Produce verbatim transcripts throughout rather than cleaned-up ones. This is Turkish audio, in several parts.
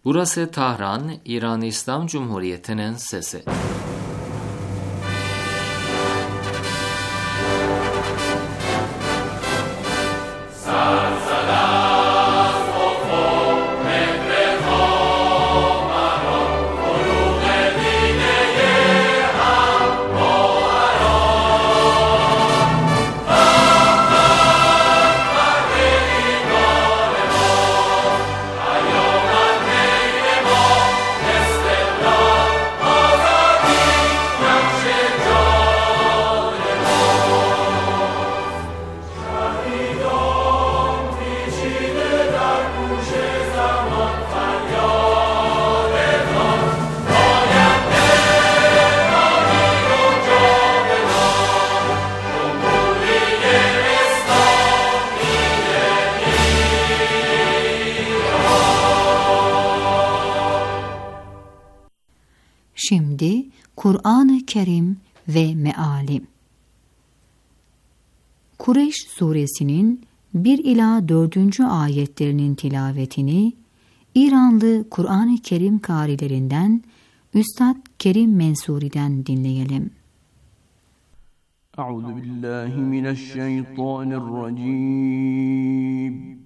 Burası Tahran, İran İslam Cumhuriyeti'nin sesi. Şimdi Kur'an-ı Kerim ve Meali. Kureyş suresinin bir ila dördüncü ayetlerinin tilavetini İranlı Kur'an-ı Kerim kârilerinden Üstad Kerim Mensuri'den dinleyelim. Euzu billahi mineşşeytanirracim.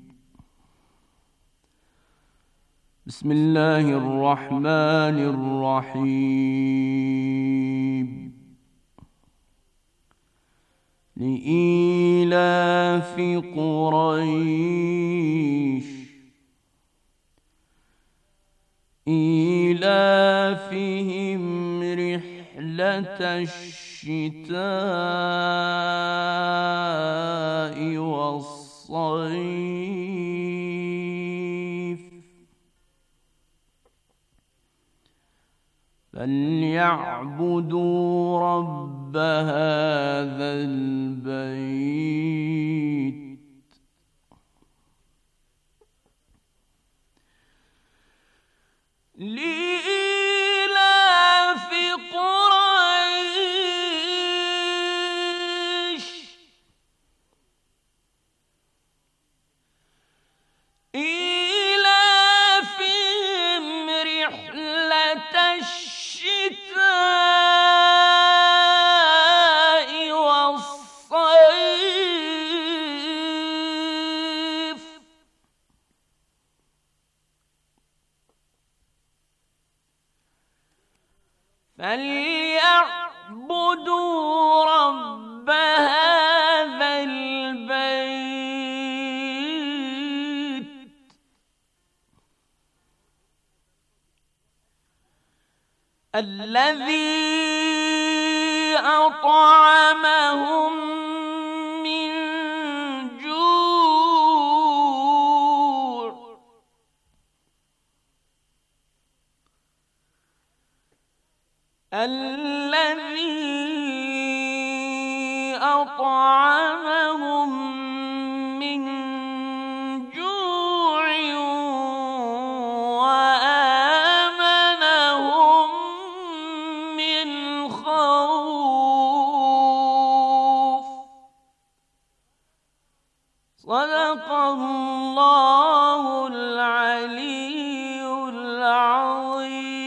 Bismillahirrahmanirrahim. Li'ilafi Kureyş İlafihim rihleteşşitâ'i ve's-sayf فَلْيَعْبُدُوا رَبَّ هَذَا الْبَيْتِ لِإِيلَافِ قُرَيْشٍ إِيلَافِهِمْ رِحْلَةَ الشِّتَاءِ وَالصَّيْفِ فَلْيَعْبُدُوا رَبَّ هَذَا الْبَيْتِ الَّذِي أَطْعَمَهُم مِّن جُوعٍ الَّذِي أَطْعَمَهُم مِّن جُوعٍ وَآمَنَهُم مِّنْ خَوْفٍ. صَدَقَ اللّٰهُ الْعَلِيُّ الْعَظِيمُ.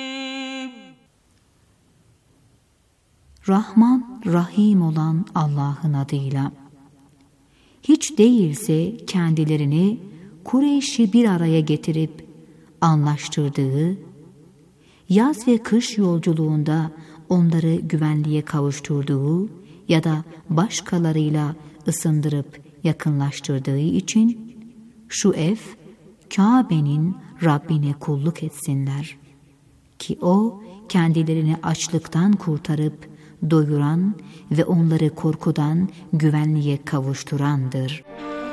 Rahman, Rahim olan Allah'ın adıyla. Hiç değilse kendilerini Kureyş'i bir araya getirip anlaştırdığı, yaz ve kış yolculuğunda onları güvenliğe kavuşturduğu ya da başkalarıyla ısındırıp yakınlaştırdığı için şu ev Kabe'nin Rabbine kulluk etsinler ki o kendilerini açlıktan kurtarıp doyuran ve onları korkudan güvenliğe kavuşturandır.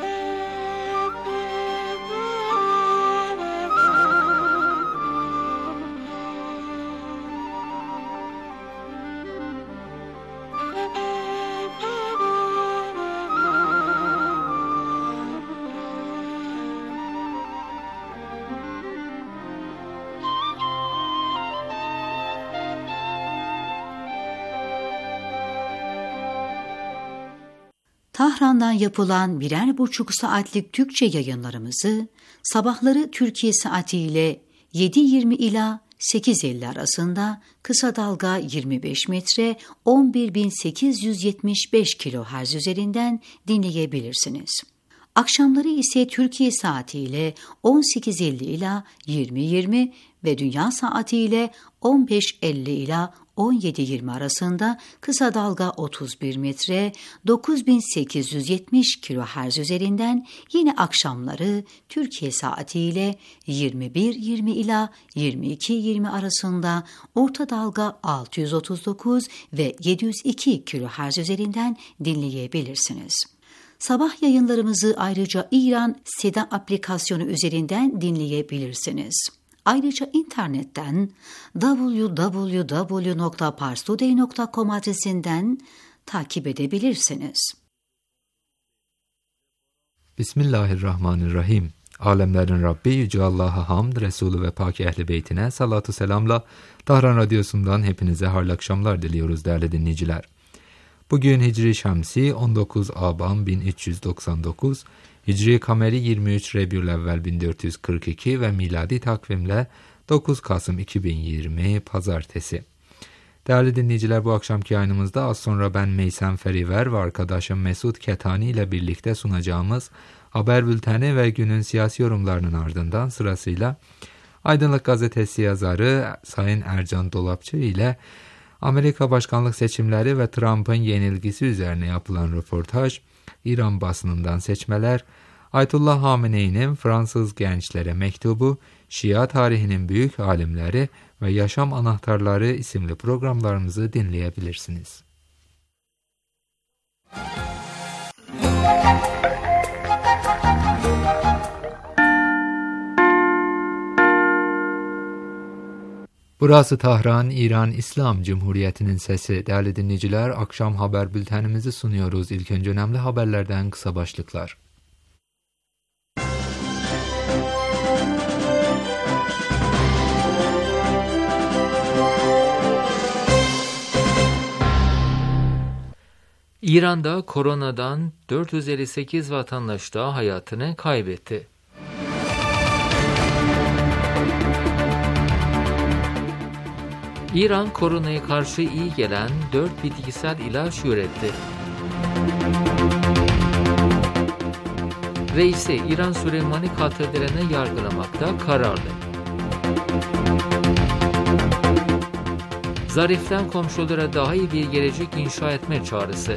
Tahran'dan yapılan birer buçuk saatlik Türkçe yayınlarımızı sabahları Türkiye saatiyle yedi yirmi ila sekiz elli arasında, kısa dalga yirmi beş metre on bir bin sekiz yüz yetmiş beş kilohertz üzerinden dinleyebilirsiniz. Akşamları ise Türkiye saatiyle on sekiz elli ila yirmi yirmi ve dünya saatiyle on beş elli ila on yedi yirmi arasında kısa dalga otuz bir metre dokuz bin sekiz yüz yetmiş kilohertz üzerinden, yine akşamları Türkiye saatiyle yirmi bir yirmi ila yirmi iki yirmi arasında orta dalga altı yüz otuz dokuz ve yedi yüz iki kilohertz üzerinden dinleyebilirsiniz. Sabah yayınlarımızı ayrıca İran Seda aplikasyonu üzerinden dinleyebilirsiniz. Ayrıca internetten double-u double-u double-u nokta parstoday nokta com adresinden takip edebilirsiniz. Bismillahirrahmanirrahim. Alemlerin Rabbi Yüce Allah'a hamd, Resulü ve Pak Ehl-i Beytine salatu selamla Tahran Radyosu'ndan hepinize hayırlı akşamlar diliyoruz değerli dinleyiciler. Bugün Hicri Şemsi on dokuz Aban bin üç yüz doksan dokuz, Hicri Kameri yirmi üç Rebiülevvel bin dört yüz kırk iki ve miladi takvimle dokuz Kasım iki bin yirmi Pazartesi. Değerli dinleyiciler, bu akşamki yayınımızda az sonra ben Meysem Feriver ve arkadaşım Mesut Ketani ile birlikte sunacağımız haber bülteni ve günün siyasi yorumlarının ardından sırasıyla Aydınlık Gazetesi yazarı Sayın Ercan Dolapçı ile Amerika başkanlık seçimleri ve Trump'ın yenilgisi üzerine yapılan röportaj, İran basınından seçmeler, Ayetullah Hamene'nin Fransız gençlere mektubu, Şia tarihinin büyük alimleri ve yaşam anahtarları isimli programlarımızı dinleyebilirsiniz. Burası Tahran, İran İslam Cumhuriyeti'nin sesi. Değerli dinleyiciler, akşam haber bültenimizi sunuyoruz. İlk önce önemli haberlerden kısa başlıklar. İran'da koronadan dört yüz elli sekiz vatandaş daha hayatını kaybetti. İran, koronaya karşı iyi gelen dört bitkisel ilaç üretti. Reisi, İran Süleymani katillerine yargılamakta kararlı. Zarif'ten komşulara daha iyi bir gelecek inşa etme çağrısı.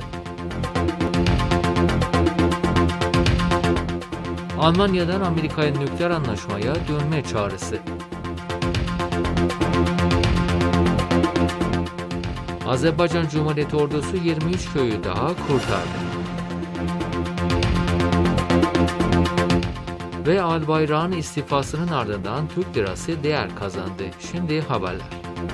Almanya'dan Amerika'ya nükleer anlaşmaya dönme çağrısı. Azerbaycan Cumhuriyeti ordusu yirmi üç köyü daha kurtardı. Ve Albayrak'ın istifasının ardından Türk lirası değer kazandı. Şimdi haberler.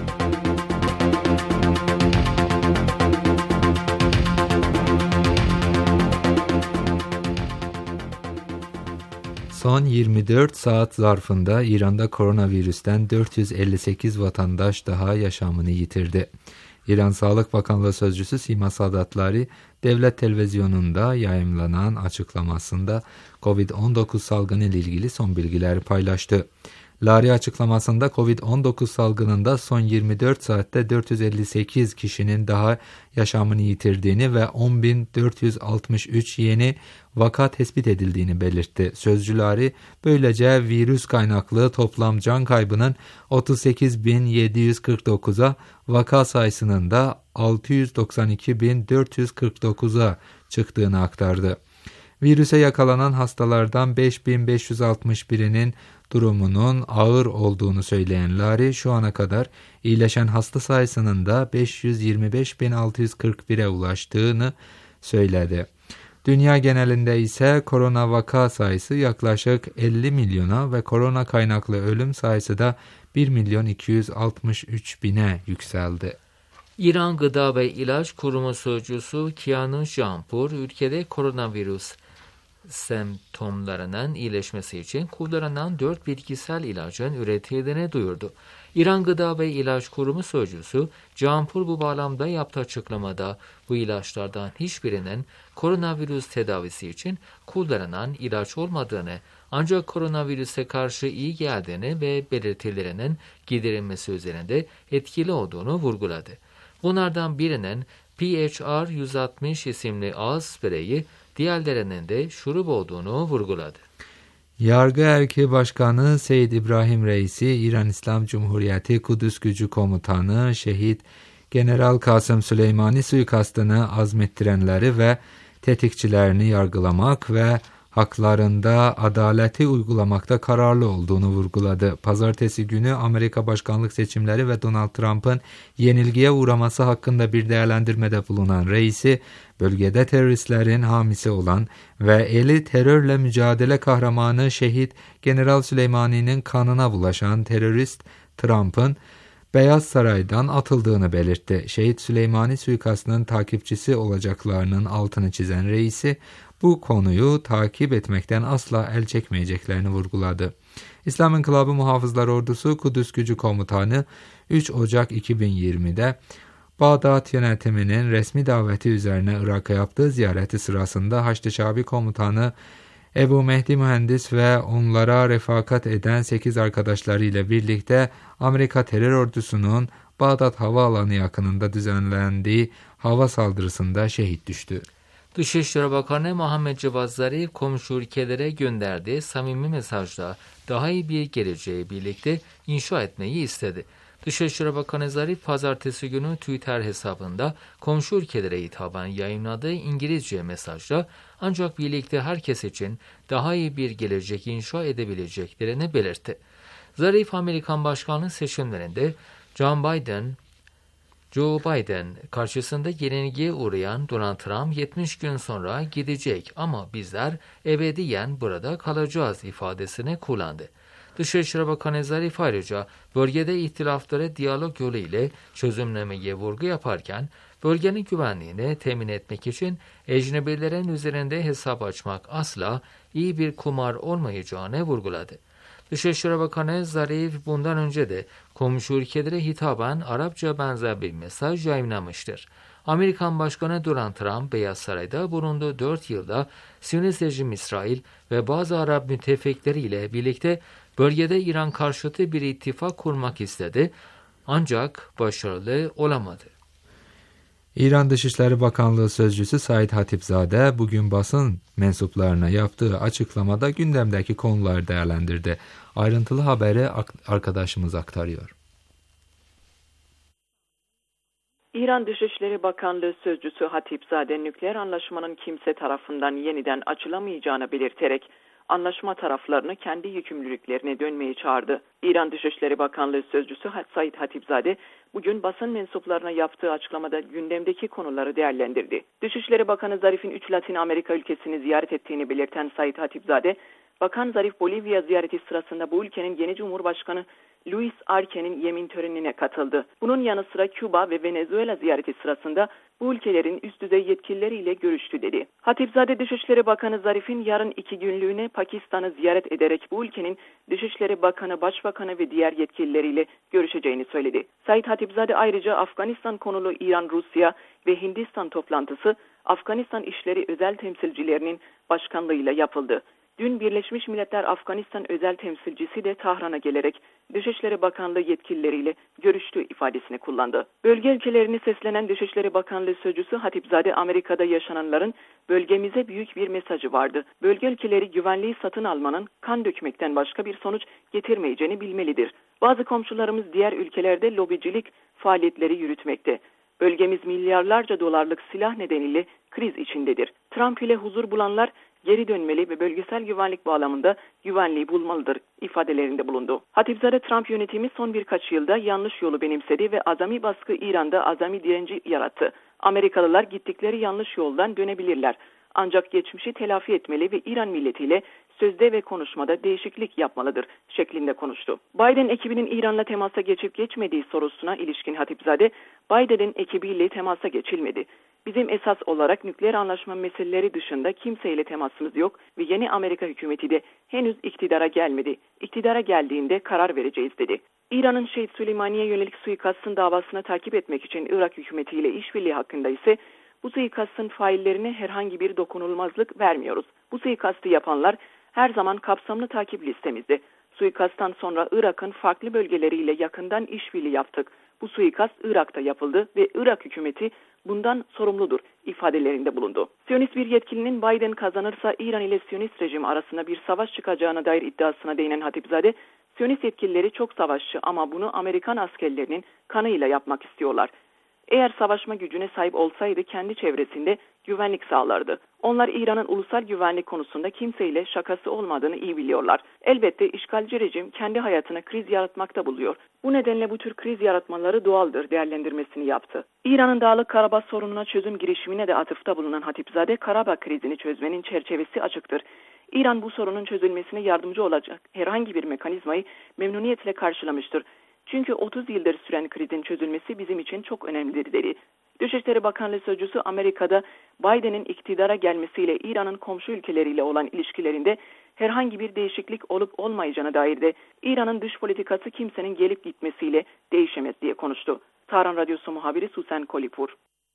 Son yirmi dört saat zarfında İran'da koronavirüsten dört yüz elli sekiz vatandaş daha yaşamını yitirdi. İran Sağlık Bakanlığı Sözcüsü Sima Sadatları, devlet televizyonunda yayımlanan açıklamasında kovid on dokuz salgını ile ilgili son bilgileri paylaştı. Lari açıklamasında kovid on dokuz salgınında son yirmi dört saatte dört yüz elli sekiz kişinin daha yaşamını yitirdiğini ve on bin dört yüz altmış üç yeni vaka tespit edildiğini belirtti. Sözcüleri böylece virüs kaynaklı toplam can kaybının otuz sekiz bin yedi yüz kırk dokuza, vaka sayısının da altı yüz doksan iki bin dört yüz kırk dokuza çıktığını aktardı. Virüse yakalanan hastalardan beş bin beş yüz altmış birinin durumunun ağır olduğunu söyleyen Lari, şu ana kadar iyileşen hasta sayısının da beş yüz yirmi beş bin altı yüz kırk bire ulaştığını söyledi. Dünya genelinde ise korona vaka sayısı yaklaşık elli milyona ve korona kaynaklı ölüm sayısı da bir milyon iki yüz altmış üç bine yükseldi. İran Gıda ve İlaç Kurumu Sözcüsü Kianush Jampur, ülkede koronavirüs semptomlarının iyileşmesi için kullanılan dört bitkisel ilacın üretildiğini duyurdu. İran Gıda ve İlaç Kurumu Sözcüsü Jampur bu bağlamda yaptığı açıklamada bu ilaçlardan hiçbirinin koronavirüs tedavisi için kullanılan ilaç olmadığını Ancak koronavirüse karşı iyi geldiğini ve belirtilerinin giderilmesi üzerinde etkili olduğunu vurguladı. Bunlardan birinin P H R yüz altmış isimli ağız spreyi, diğerlerinin de şurup olduğunu vurguladı. Yargı Erki Başkanı Seyyid İbrahim Reisi, İran İslam Cumhuriyeti Kudüs Gücü Komutanı Şehit General Kasım Süleymani suikastını azmettirenleri ve tetikçilerini yargılamak ve haklarında adaleti uygulamakta kararlı olduğunu vurguladı. Pazartesi günü Amerika başkanlık seçimleri ve Donald Trump'ın yenilgiye uğraması hakkında bir değerlendirmede bulunan reisi, bölgede teröristlerin hamisi olan ve eli terörle mücadele kahramanı Şehit General Süleymani'nin kanına bulaşan terörist Trump'ın Beyaz Saray'dan atıldığını belirtti. Şehit Süleymani suikastının takipçisi olacaklarının altını çizen reisi, bu konuyu takip etmekten asla el çekmeyeceklerini vurguladı. İslam İnkılabı Muhafızlar Ordusu Kudüs Gücü Komutanı üç Ocak iki bin yirmide Bağdat yönetiminin resmi daveti üzerine Irak'a yaptığı ziyareti sırasında Haçlı Şabi Komutanı Ebu Mehdi Mühendis ve onlara refakat eden sekiz arkadaşları ile birlikte Amerika terör ordusunun Bağdat Havaalanı yakınında düzenlendiği hava saldırısında şehit düştü. Dışişleri Bakanı Muhammed Cevat Zarif, komşu ülkelere gönderdiği samimi mesajla daha iyi bir geleceği birlikte inşa etmeyi istedi. Dışişleri Bakanı Zarif, pazartesi günü Twitter hesabında komşu ülkelere hitaben yayınladığı İngilizce mesajla ancak birlikte herkes için daha iyi bir gelecek inşa edebileceklerini belirtti. Zarif, Amerikan başkanlığı seçimlerinde John Biden, Joe Biden karşısında yenilgiye uğrayan Donald Trump yetmiş gün sonra gidecek ama bizler ebediyen burada kalacağız ifadesini kullandı. Dışişleri Bakanı Zarif ayrıca bölgede ihtilafları diyalog yolu ile çözümlemeye vurgu yaparken bölgenin güvenliğini temin etmek için ecnebilerin üzerinde hesap açmak asla iyi bir kumar olmayacağını vurguladı. Dışişleri Bakanı Zarif bundan önce de komşu ülkelere hitaben Arapça benzer bir mesaj yayınlamıştır. Amerikan Başkanı Donald Trump, Beyaz Saray'da bulunduğu dört yılda Siyonist rejim İsrail ve bazı Arap müttefikleriyle birlikte bölgede İran karşıtı bir ittifak kurmak istedi ancak başarılı olamadı. İran Dışişleri Bakanlığı Sözcüsü Said Hatipzade bugün basın mensuplarına yaptığı açıklamada gündemdeki konuları değerlendirdi. Ayrıntılı haberi arkadaşımız aktarıyor. İran Dışişleri Bakanlığı Sözcüsü Hatipzade, nükleer anlaşmanın kimse tarafından yeniden açılamayacağını belirterek anlaşma taraflarını kendi yükümlülüklerine dönmeye çağırdı. İran Dışişleri Bakanlığı Sözcüsü Said Hatipzade bugün basın mensuplarına yaptığı açıklamada gündemdeki konuları değerlendirdi. Dışişleri Bakanı Zarif'in üç Latin Amerika ülkesini ziyaret ettiğini belirten Said Hatipzade, Bakan Zarif Bolivya ziyareti sırasında bu ülkenin yeni Cumhurbaşkanı Luis Arce'nin yemin törenine katıldı. Bunun yanı sıra Küba ve Venezuela ziyareti sırasında bu ülkelerin üst düzey yetkilileriyle görüştü dedi. Hatipzade, Dışişleri Bakanı Zarif'in yarın iki günlüğüne Pakistan'ı ziyaret ederek bu ülkenin Dışişleri Bakanı, Başbakanı ve diğer yetkilileriyle görüşeceğini söyledi. Said Hatipzade ayrıca Afganistan konulu İran-Rusya ve Hindistan toplantısı Afganistan İşleri Özel Temsilcilerinin başkanlığıyla yapıldı. Dün Birleşmiş Milletler Afganistan özel temsilcisi de Tahran'a gelerek Dışişleri Bakanlığı yetkilileriyle görüştüğü ifadesini kullandı. Bölge ülkelerini seslenen Dışişleri Bakanlığı Sözcüsü Hatipzade, Amerika'da yaşananların bölgemize büyük bir mesajı vardı. Bölge ülkeleri güvenliği satın almanın kan dökmekten başka bir sonuç getirmeyeceğini bilmelidir. Bazı komşularımız diğer ülkelerde lobicilik faaliyetleri yürütmekte. Bölgemiz milyarlarca dolarlık silah nedeniyle kriz içindedir. Trump ile huzur bulanlar geri dönmeli ve bölgesel güvenlik bağlamında güvenliği bulmalıdır ifadelerinde bulundu. Hatipzade, Trump yönetimi son birkaç yılda yanlış yolu benimsedi ve azami baskı İran'da azami direnci yarattı. Amerikalılar gittikleri yanlış yoldan dönebilirler. Ancak geçmişi telafi etmeli ve İran milletiyle sözde ve konuşmada değişiklik yapmalıdır şeklinde konuştu. Biden ekibinin İran'la temasa geçip geçmediği sorusuna ilişkin Hatipzade, Biden'in ekibiyle temasa geçilmedi. Bizim esas olarak nükleer anlaşma meseleleri dışında kimseyle temasımız yok ve yeni Amerika hükümeti de henüz iktidara gelmedi. İktidara geldiğinde karar vereceğiz dedi. İran'ın Şehit Süleymani'ye yönelik suikastın davasını takip etmek için Irak hükümetiyle işbirliği hakkında ise bu suikastın faillerine herhangi bir dokunulmazlık vermiyoruz. Bu suikastı yapanlar her zaman kapsamlı takip listemizde. Suikasttan sonra Irak'ın farklı bölgeleriyle yakından işbirliği yaptık. Bu suikast Irak'ta yapıldı ve Irak hükümeti bundan sorumludur ifadelerinde bulundu. Siyonist bir yetkilinin Biden kazanırsa İran ile Siyonist rejim arasında bir savaş çıkacağına dair iddiasına değinen Hatipzade, Siyonist yetkilileri çok savaşçı ama bunu Amerikan askerlerinin kanıyla yapmak istiyorlar. Eğer savaşma gücüne sahip olsaydı kendi çevresinde güvenlik sağlardı. Onlar İran'ın ulusal güvenlik konusunda kimseyle şakası olmadığını iyi biliyorlar. Elbette işgalci rejim kendi hayatına kriz yaratmakta buluyor. Bu nedenle bu tür kriz yaratmaları doğaldır değerlendirmesini yaptı. İran'ın Dağlık Karabağ sorununa çözüm girişimine de atıfta bulunan Hatipzade, Karabağ krizini çözmenin çerçevesi açıktır. İran bu sorunun çözülmesine yardımcı olacak herhangi bir mekanizmayı memnuniyetle karşılamıştır. Çünkü otuz yıldır süren krizin çözülmesi bizim için çok önemlidir dedi. Dışişleri Bakanlığı Sözcüsü, Amerika'da Biden'in iktidara gelmesiyle İran'ın komşu ülkeleriyle olan ilişkilerinde herhangi bir değişiklik olup olmayacağına dair de İran'ın dış politikası kimsenin gelip gitmesiyle değişemez diye konuştu. Tahran Radyosu muhabiri Susan Kolipur.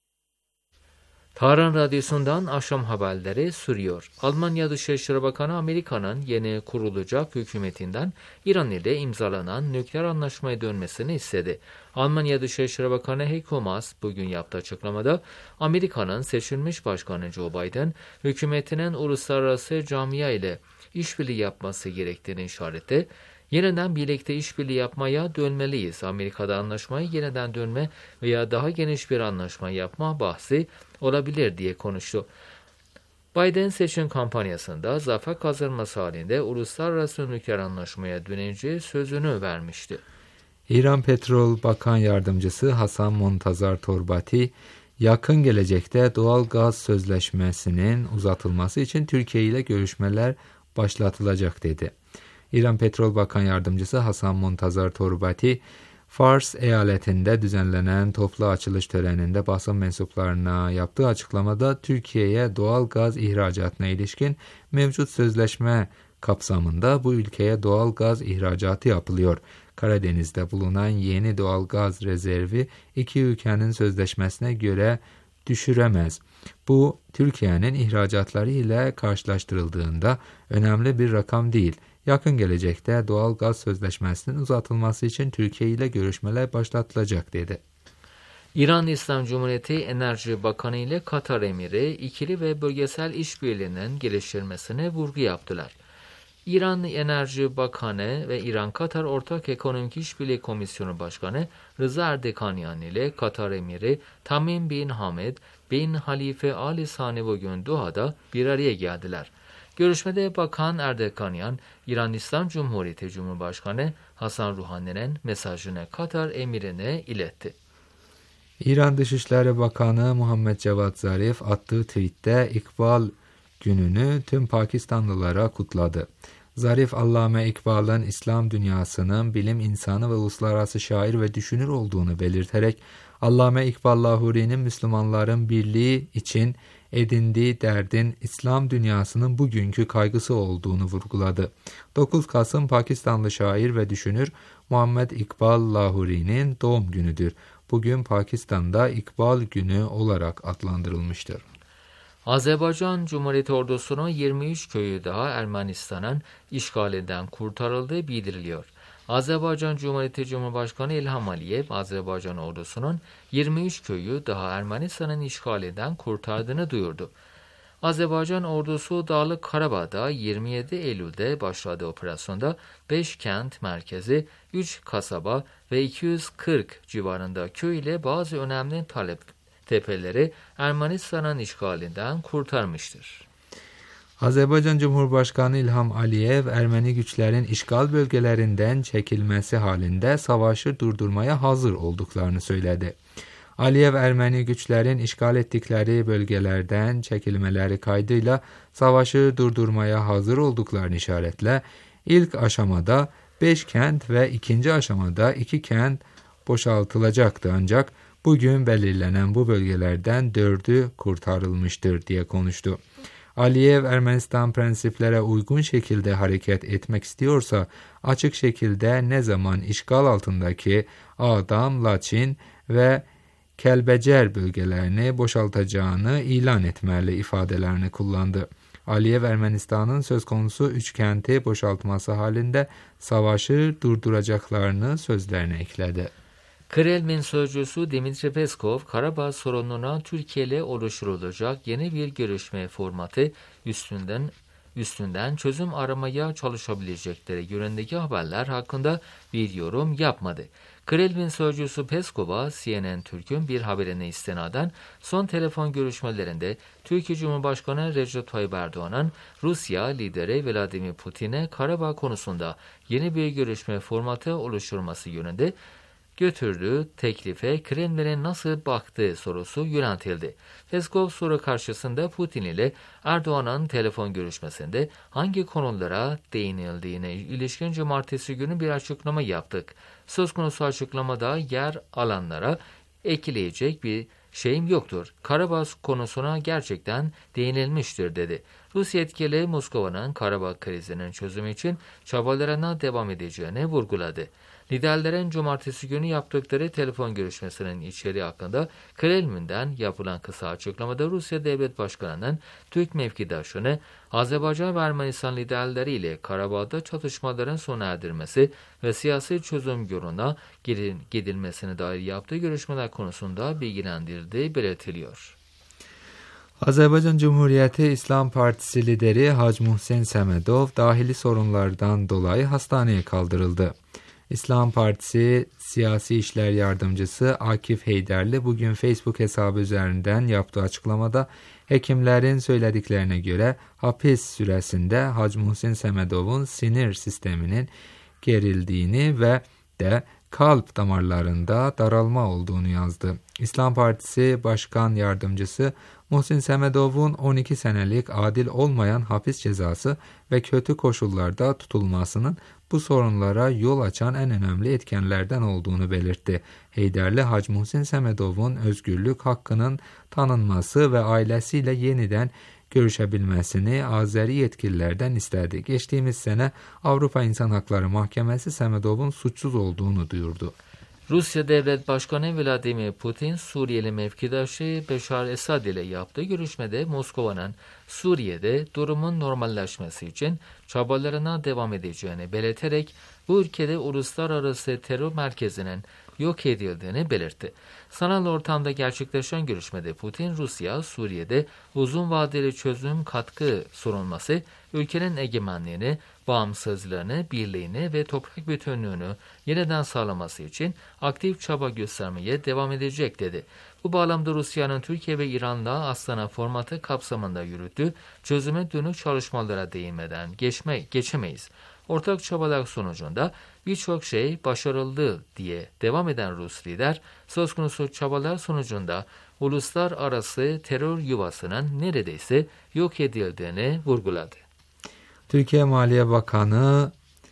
Tahran Radyosu'ndan akşam haberleri sürüyor. Almanya Dışişleri Bakanı Amerika'nın yeni kurulacak hükümetinden İran ile imzalanan nükleer anlaşmaya dönmesini istedi. Almanya Dışişleri Bakanı Heiko Maas bugün yaptığı açıklamada Amerika'nın seçilmiş başkanı Joe Biden hükümetinin uluslararası camia ile işbirliği yapması gerektiğini işaretti. Yeniden birlikte işbirliği yapmaya dönmeliyiz. Amerika'da anlaşmayı yeniden dönme veya daha geniş bir anlaşma yapma bahsi olabilir diye konuştu. Biden seçim kampanyasında zafer kazanması halinde uluslararası nükleer anlaşmaya döneceği sözünü vermişti. İran Petrol Bakan Yardımcısı Hasan Montazar Torbati, yakın gelecekte doğal gaz sözleşmesinin uzatılması için Türkiye ile görüşmeler başlatılacak dedi. İran Petrol Bakan Yardımcısı Hasan Montazar Torbati, Fars eyaletinde düzenlenen toplu açılış töreninde basın mensuplarına yaptığı açıklamada Türkiye'ye doğal gaz ihracatına ilişkin mevcut sözleşme kapsamında bu ülkeye doğal gaz ihracatı yapılıyor. Karadeniz'de bulunan yeni doğal gaz rezervi iki ülkenin sözleşmesine göre düşüremez. Bu Türkiye'nin ihracatları ile karşılaştırıldığında önemli bir rakam değil. Yakın gelecekte doğal gaz sözleşmesinin uzatılması için Türkiye ile görüşmeler başlatılacak dedi. İran İslam Cumhuriyeti Enerji Bakanı ile Katar Emiri ikili ve bölgesel işbirliğinin geliştirilmesine vurgu yaptılar. İran Enerji Bakanı ve İran-Katar Ortak Ekonomik İşbirliği Komisyonu Başkanı Rıza Erdekanyan ile Katar Emiri Tamim bin Hamed bin Halife Ali Sani bugün Doha'da bir araya geldiler. Görüşmede Bakan Erdekanyan, İran İslam Cumhuriyeti Cumhurbaşkanı Hasan Ruhani'nin mesajını Katar emirine iletti. İran Dışişleri Bakanı Muhammed Cevat Zarif attığı tweette İkbal gününü tüm Pakistanlılara kutladı. Zarif, Allame İkbal'ın İslam dünyasının bilim insanı ve uluslararası şair ve düşünür olduğunu belirterek Allame İkbal Lahuri'nin Müslümanların birliği için edindiği derdin İslam dünyasının bugünkü kaygısı olduğunu vurguladı. dokuz Kasım Pakistanlı şair ve düşünür Muhammed İkbal Lahuri'nin doğum günüdür. Bugün Pakistan'da İkbal Günü olarak adlandırılmıştır. Azerbaycan Cumhuriyeti ordusunun yirmi üç köyü daha Ermenistan'ın işgalinden kurtarıldığı bildiriliyor. Azerbaycan Cumhuriyeti Cumhurbaşkanı İlham Aliyev, Azerbaycan ordusunun yirmi üç köyü daha Ermenistan'ın işgalinden kurtardığını duyurdu. Azerbaycan ordusu Dağlık Karabağ'da yirmi yedi Eylül'de başladığı operasyonda beş kent merkezi, üç kasaba ve iki yüz kırk civarında köy ile bazı önemli talep tepeleri Ermenistan'ın işgalinden kurtarmıştır. Azerbaycan Cumhurbaşkanı İlham Aliyev, Ermeni güçlerin işgal bölgelerinden çekilmesi halinde savaşı durdurmaya hazır olduklarını söyledi. Aliyev, Ermeni güçlerin işgal ettikleri bölgelerden çekilmeleri kaydıyla savaşı durdurmaya hazır olduklarını işaretle ilk aşamada beş kent ve ikinci aşamada iki kent boşaltılacaktı ancak bugün belirlenen bu bölgelerden dördü kurtarılmıştır diye konuştu. Aliyev, Ermenistan prensiplere uygun şekilde hareket etmek istiyorsa açık şekilde ne zaman işgal altındaki Ağdam, Laçin ve Kelbecer bölgelerini boşaltacağını ilan etmeli ifadelerini kullandı. Aliyev Ermenistan'ın söz konusu üç kenti boşaltması halinde savaşı durduracaklarını sözlerine ekledi. Kremlin sözcüsü Dmitri Peskov, Karabağ sorununa Türkiye ile oluşturulacak yeni bir görüşme formatı üstünden üstünden çözüm aramaya çalışabilecekleri yönündeki haberler hakkında bir yorum yapmadı. Kremlin sözcüsü Peskov'a C N N Türk'ün bir haberine istinaden son telefon görüşmelerinde Türkiye Cumhurbaşkanı Recep Tayyip Erdoğan'ın Rusya lideri Vladimir Putin'e Karabağ konusunda yeni bir görüşme formatı oluşturması yönünde götürdüğü teklife Kremlin'e nasıl baktığı sorusu yöneltildi. Peskov soru karşısında Putin ile Erdoğan'ın telefon görüşmesinde hangi konulara değinildiğine ilişkin cumartesi günü bir açıklama yaptık. Söz konusu açıklamada yer alanlara ekleyecek bir şeyim yoktur. Karabağ konusuna gerçekten değinilmiştir dedi. Rusya yetkili Moskova'nın Karabağ krizinin çözümü için çabalarına devam edeceğini vurguladı. Liderlerin cumartesi günü yaptıkları telefon görüşmesinin içeriği hakkında Kremlin'den yapılan kısa açıklamada Rusya Devlet Başkanı'nın Türk mevkidaşını Azerbaycan ve Ermenistan liderleriyle Karabağ'da çatışmaların sona erdirmesi ve siyasi çözüm yoluna gidilmesine dair yaptığı görüşmeler konusunda bilgilendirdiği belirtiliyor. Azerbaycan Cumhuriyeti İslam Partisi lideri Hacı Muhsin Semedov dahili sorunlardan dolayı hastaneye kaldırıldı. İslam Partisi Siyasi İşler Yardımcısı Akif Heyderli bugün Facebook hesabı üzerinden yaptığı açıklamada hekimlerin söylediklerine göre hapis süresinde Hacı Muhsin Semedov'un sinir sisteminin gerildiğini ve de kalp damarlarında daralma olduğunu yazdı. İslam Partisi Başkan Yardımcısı Muhsin Semedov'un on iki senelik adil olmayan hapis cezası ve kötü koşullarda tutulmasının bu sorunlara yol açan en önemli etkenlerden olduğunu belirtti. Heyderli, Hacı Muhsin Semedov'un özgürlük hakkının tanınması ve ailesiyle yeniden görüşebilmesini Azeri yetkililerden istedi. Geçtiğimiz sene Avrupa İnsan Hakları Mahkemesi Semedov'un suçsuz olduğunu duyurdu. Rusya Devlet Başkanı Vladimir Putin, Suriyeli mevkidaşı Beşar Esad ile yaptığı görüşmede Moskova'nın Suriye'de durumun normalleşmesi için çabalarına devam edeceğini belirterek bu ülkede uluslararası terör merkezinin yok edildiğini belirtti. Sanal ortamda gerçekleşen görüşmede Putin, Rusya, Suriye'de uzun vadeli çözüm katkı sunulması, ülkenin egemenliğini, bağımsızlığını, birliğini ve toprak bütünlüğünü yeniden sağlaması için aktif çaba göstermeye devam edecek dedi. Bu bağlamda Rusya'nın Türkiye ve İran'la Astana formatı kapsamında yürüttüğü çözüme dönük çalışmalara değinmeden geçme, geçemeyiz. Ortak çabalar sonucunda birçok şey başarıldı diye devam eden Rus lider, söz konusu çabalar sonucunda uluslararası terör yuvasının neredeyse yok edildiğini vurguladı. Türkiye Maliye Bakanı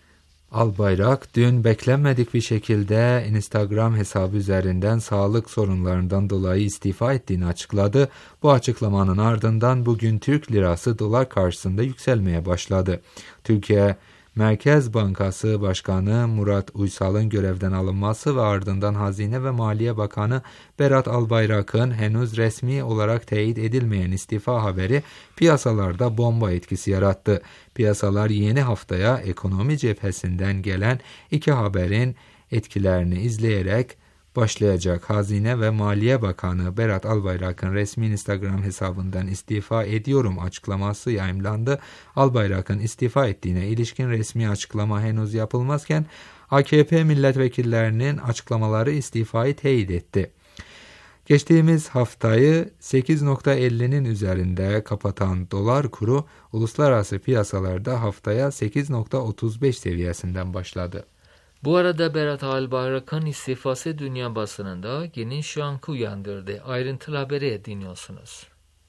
Albayrak dün beklenmedik bir şekilde Instagram hesabı üzerinden sağlık sorunlarından dolayı istifa ettiğini açıkladı. Bu açıklamanın ardından bugün Türk lirası dolar karşısında yükselmeye başladı. Türkiye Merkez Bankası Başkanı Murat Uysal'ın görevden alınması ve ardından Hazine ve Maliye Bakanı Berat Albayrak'ın henüz resmi olarak teyit edilmeyen istifa haberi piyasalarda bomba etkisi yarattı. Piyasalar yeni haftaya ekonomi cephesinden gelen iki haberin etkilerini izleyerek başlayacak. Hazine ve Maliye Bakanı Berat Albayrak'ın resmi Instagram hesabından istifa ediyorum açıklaması yayımlandı. Albayrak'ın istifa ettiğine ilişkin resmi açıklama henüz yapılmazken A K P milletvekillerinin açıklamaları istifayı teyit etti. Geçtiğimiz haftayı sekiz nokta ellinin üzerinde kapatan dolar kuru uluslararası piyasalarda haftaya sekiz nokta otuz beş seviyesinden başladı. Bu arada Berat Albayrak'ın istifası dünya basınında geniş yankı uyandırdı. Ayrıntılı haberi dinliyorsunuz.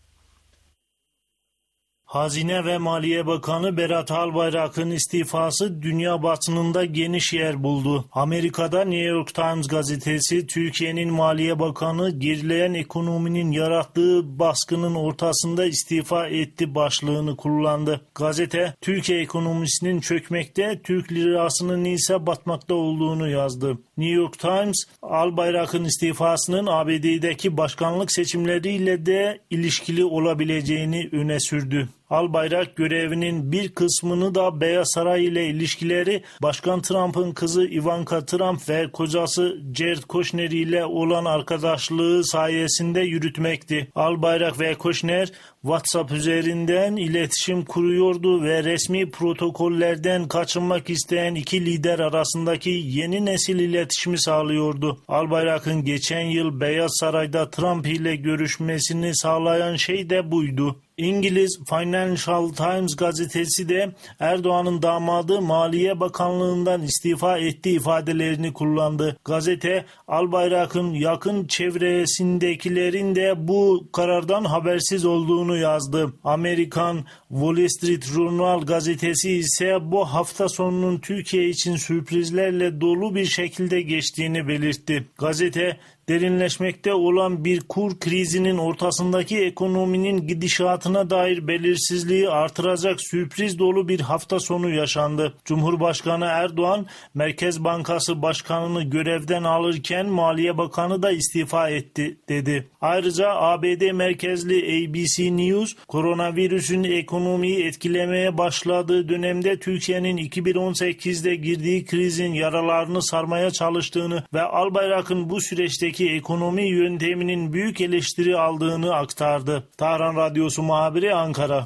Hazine ve Maliye Bakanı Berat Albayrak'ın istifası dünya basınında geniş yer buldu. Amerika'da New York Times gazetesi Türkiye'nin Maliye Bakanı gerileyen ekonominin yarattığı baskının ortasında istifa etti başlığını kullandı. Gazete Türkiye ekonomisinin çökmekte, Türk lirasının ise batmakta olduğunu yazdı. New York Times, Albayrak'ın istifasının A B D'deki başkanlık seçimleriyle de ilişkili olabileceğini öne sürdü. Albayrak görevinin bir kısmını da Beyaz Saray ile ilişkileri Başkan Trump'ın kızı Ivanka Trump ve kocası Jared Kushner ile olan arkadaşlığı sayesinde yürütmekti. Albayrak ve Kushner WhatsApp üzerinden iletişim kuruyordu ve resmi protokollerden kaçınmak isteyen iki lider arasındaki yeni nesil iletişimi sağlıyordu. Albayrak'ın geçen yıl Beyaz Saray'da Trump ile görüşmesini sağlayan şey de buydu. İngiliz Financial Times gazetesi de Erdoğan'ın damadı Maliye Bakanlığı'ndan istifa etti ifadelerini kullandı. Gazete, Albayrak'ın yakın çevresindekilerin de bu karardan habersiz olduğunu yazdı. Amerikan Wall Street Journal gazetesi ise bu hafta sonunun Türkiye için sürprizlerle dolu bir şekilde geçtiğini belirtti. Gazete, derinleşmekte olan bir kur krizinin ortasındaki ekonominin gidişatına dair belirsizliği artıracak sürpriz dolu bir hafta sonu yaşandı. Cumhurbaşkanı Erdoğan, Merkez Bankası Başkanı'nı görevden alırken Maliye Bakanı da istifa etti, dedi. Ayrıca A B D merkezli A B C News, koronavirüsün ekonomiyi etkilemeye başladığı dönemde Türkiye'nin iki bin on sekizde girdiği krizin yaralarını sarmaya çalıştığını ve Albayrak'ın bu süreçte ki ekonomi yönteminin büyük eleştiri aldığını aktardı. Tahran Radyosu muhabiri Ankara.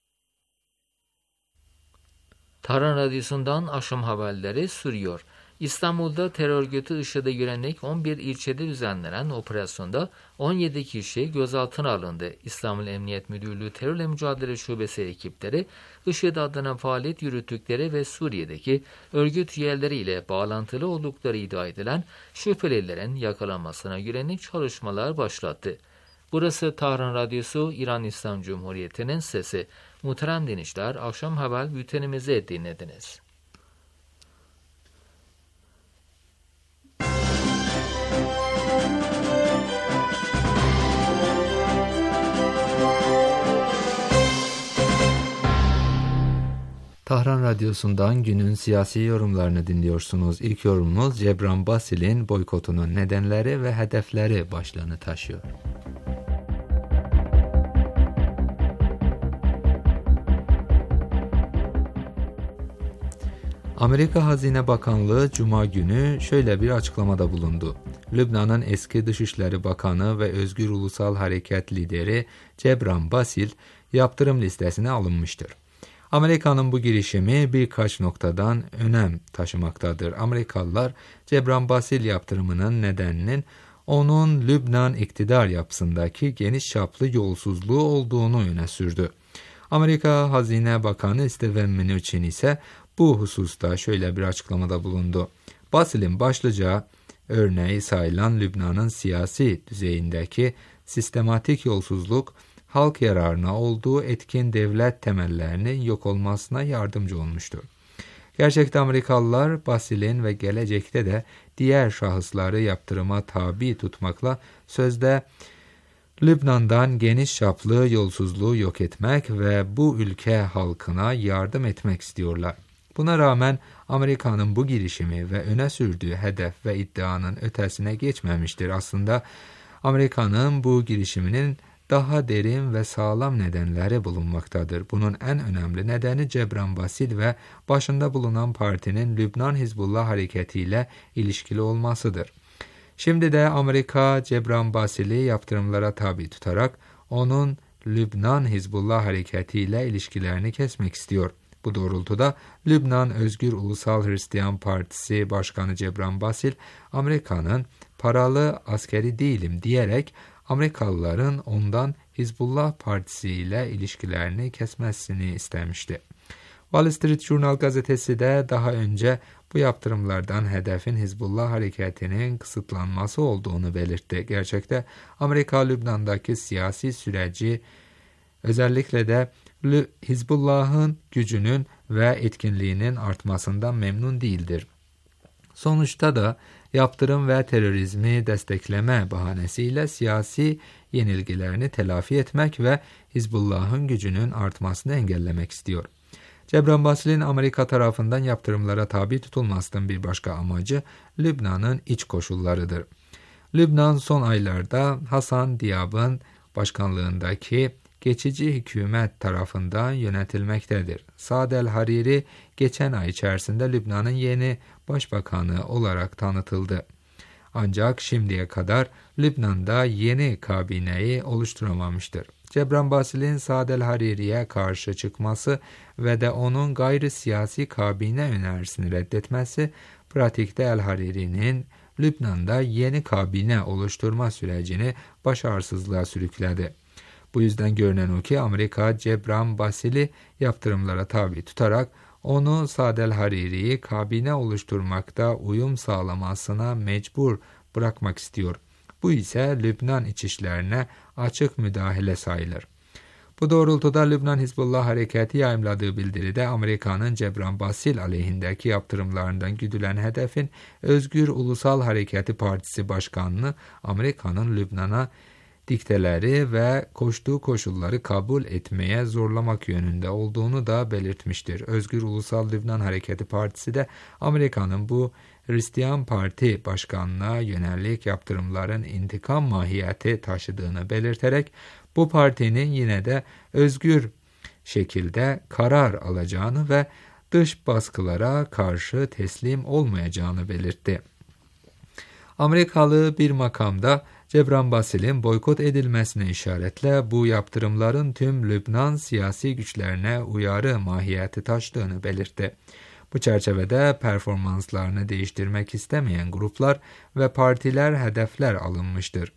Tahran Radyosu'ndan akşam haberleri sürüyor. İstanbul'da terör örgütü IŞİD'e yönelik on bir ilçede düzenlenen operasyonda on yedi kişi gözaltına alındı. İstanbul Emniyet Müdürlüğü Terörle Mücadele Şubesi ekipleri IŞİD adına faaliyet yürüttükleri ve Suriye'deki örgüt üyeleriyle bağlantılı oldukları iddia edilen şüphelilerin yakalanmasına yönelik çalışmalar başlattı. Burası Tahran Radyosu, İran İslam Cumhuriyeti'nin sesi. Muhterem dinleyiciler, akşam haber bültenimizi dinlediniz. Tahran Radyosu'ndan günün siyasi yorumlarını dinliyorsunuz. İlk yorumumuz Cebran Basil'in boykotunun nedenleri ve hedefleri başlığını taşıyor. Amerika Hazine Bakanlığı Cuma günü şöyle bir açıklamada bulundu. Lübnan'ın eski Dışişleri Bakanı ve Özgür Ulusal Hareket lideri Cebran Basil yaptırım listesine alınmıştır. Amerika'nın bu girişimi birkaç noktadan önem taşımaktadır. Amerikalılar Cebran Basil yaptırımının nedeninin onun Lübnan iktidar yapısındaki geniş çaplı yolsuzluğu olduğunu öne sürdü. Amerika Hazine Bakanı Steven Mnuchin ise bu hususta şöyle bir açıklamada bulundu. Basil'in başlıca örneği sayılan Lübnan'ın siyasi düzeyindeki sistematik yolsuzluk, halk yararına olduğu etkin devlet temellerinin yok olmasına yardımcı olmuştur. Gerçekte Amerikalılar Basil'in ve gelecekte de diğer şahısları yaptırıma tabi tutmakla sözde Lübnan'dan geniş çaplı yolsuzluğu yok etmek ve bu ülke halkına yardım etmek istiyorlar. Buna rağmen Amerika'nın bu girişimi ve öne sürdüğü hedef ve iddianın ötesine geçmemiştir. Aslında Amerika'nın bu girişiminin daha derin ve sağlam nedenleri bulunmaktadır. Bunun en önemli nedeni Cebran Basil ve başında bulunan partinin Lübnan Hizbullah hareketiyle ilişkili olmasıdır. Şimdi de Amerika Cebran Basil'i yaptırımlara tabi tutarak onun Lübnan Hizbullah hareketiyle ilişkilerini kesmek istiyor. Bu doğrultuda Lübnan Özgür Ulusal Hristiyan Partisi Başkanı Cebran Basil, Amerika'nın paralı askeri değilim diyerek Amerikalıların ondan Hizbullah Partisi ile ilişkilerini kesmesini istemişti. Wall Street Journal gazetesi de daha önce bu yaptırımlardan hedefin Hizbullah hareketinin kısıtlanması olduğunu belirtti. Gerçekte Amerika Lübnan'daki siyasi süreci, özellikle de Hizbullah'ın gücünün ve etkinliğinin artmasından memnun değildir. Sonuçta da yaptırım ve terörizmi destekleme bahanesiyle siyasi yenilgilerini telafi etmek ve Hizbullah'ın gücünün artmasını engellemek istiyor. Cebran Basil'in Amerika tarafından yaptırımlara tabi tutulmasının bir başka amacı Lübnan'ın iç koşullarıdır. Lübnan son aylarda Hasan Diab'ın başkanlığındaki geçici hükümet tarafından yönetilmektedir. Saad el-Hariri geçen ay içerisinde Lübnan'ın yeni başbakanı olarak tanıtıldı. Ancak şimdiye kadar Lübnan'da yeni kabineyi oluşturamamıştır. Cebran Basil'in Saad el-Hariri'ye karşı çıkması ve de onun gayri siyasi kabine önerisini reddetmesi, pratikte el-Hariri'nin Lübnan'da yeni kabine oluşturma sürecini başarısızlığa sürükledi. Bu yüzden görünen o ki Amerika Cebran Basil'i yaptırımlara tabi tutarak onu Saad el-Hariri'yi kabine oluşturmakta uyum sağlamasına mecbur bırakmak istiyor. Bu ise Lübnan iç işlerine açık müdahale sayılır. Bu doğrultuda Lübnan Hizbullah Hareketi yayımladığı bildiride Amerika'nın Cebran Basil aleyhindeki yaptırımlarından güdülen hedefin Özgür Ulusal Hareketi Partisi Başkanı'nı Amerika'nın Lübnan'a dikteleri ve koştuğu koşulları kabul etmeye zorlamak yönünde olduğunu da belirtmiştir. Özgür Ulusal Lübnan Hareketi Partisi de Amerika'nın bu Hristiyan Parti Başkanı'na yönelik yaptırımların intikam mahiyeti taşıdığını belirterek bu partinin yine de özgür şekilde karar alacağını ve dış baskılara karşı teslim olmayacağını belirtti. Amerikalı bir makamda Cebran Basil'in boykot edilmesine işaretle bu yaptırımların tüm Lübnan siyasi güçlerine uyarı mahiyeti taşıdığını belirtti. Bu çerçevede performanslarını değiştirmek istemeyen gruplar ve partiler hedefler alınmıştır.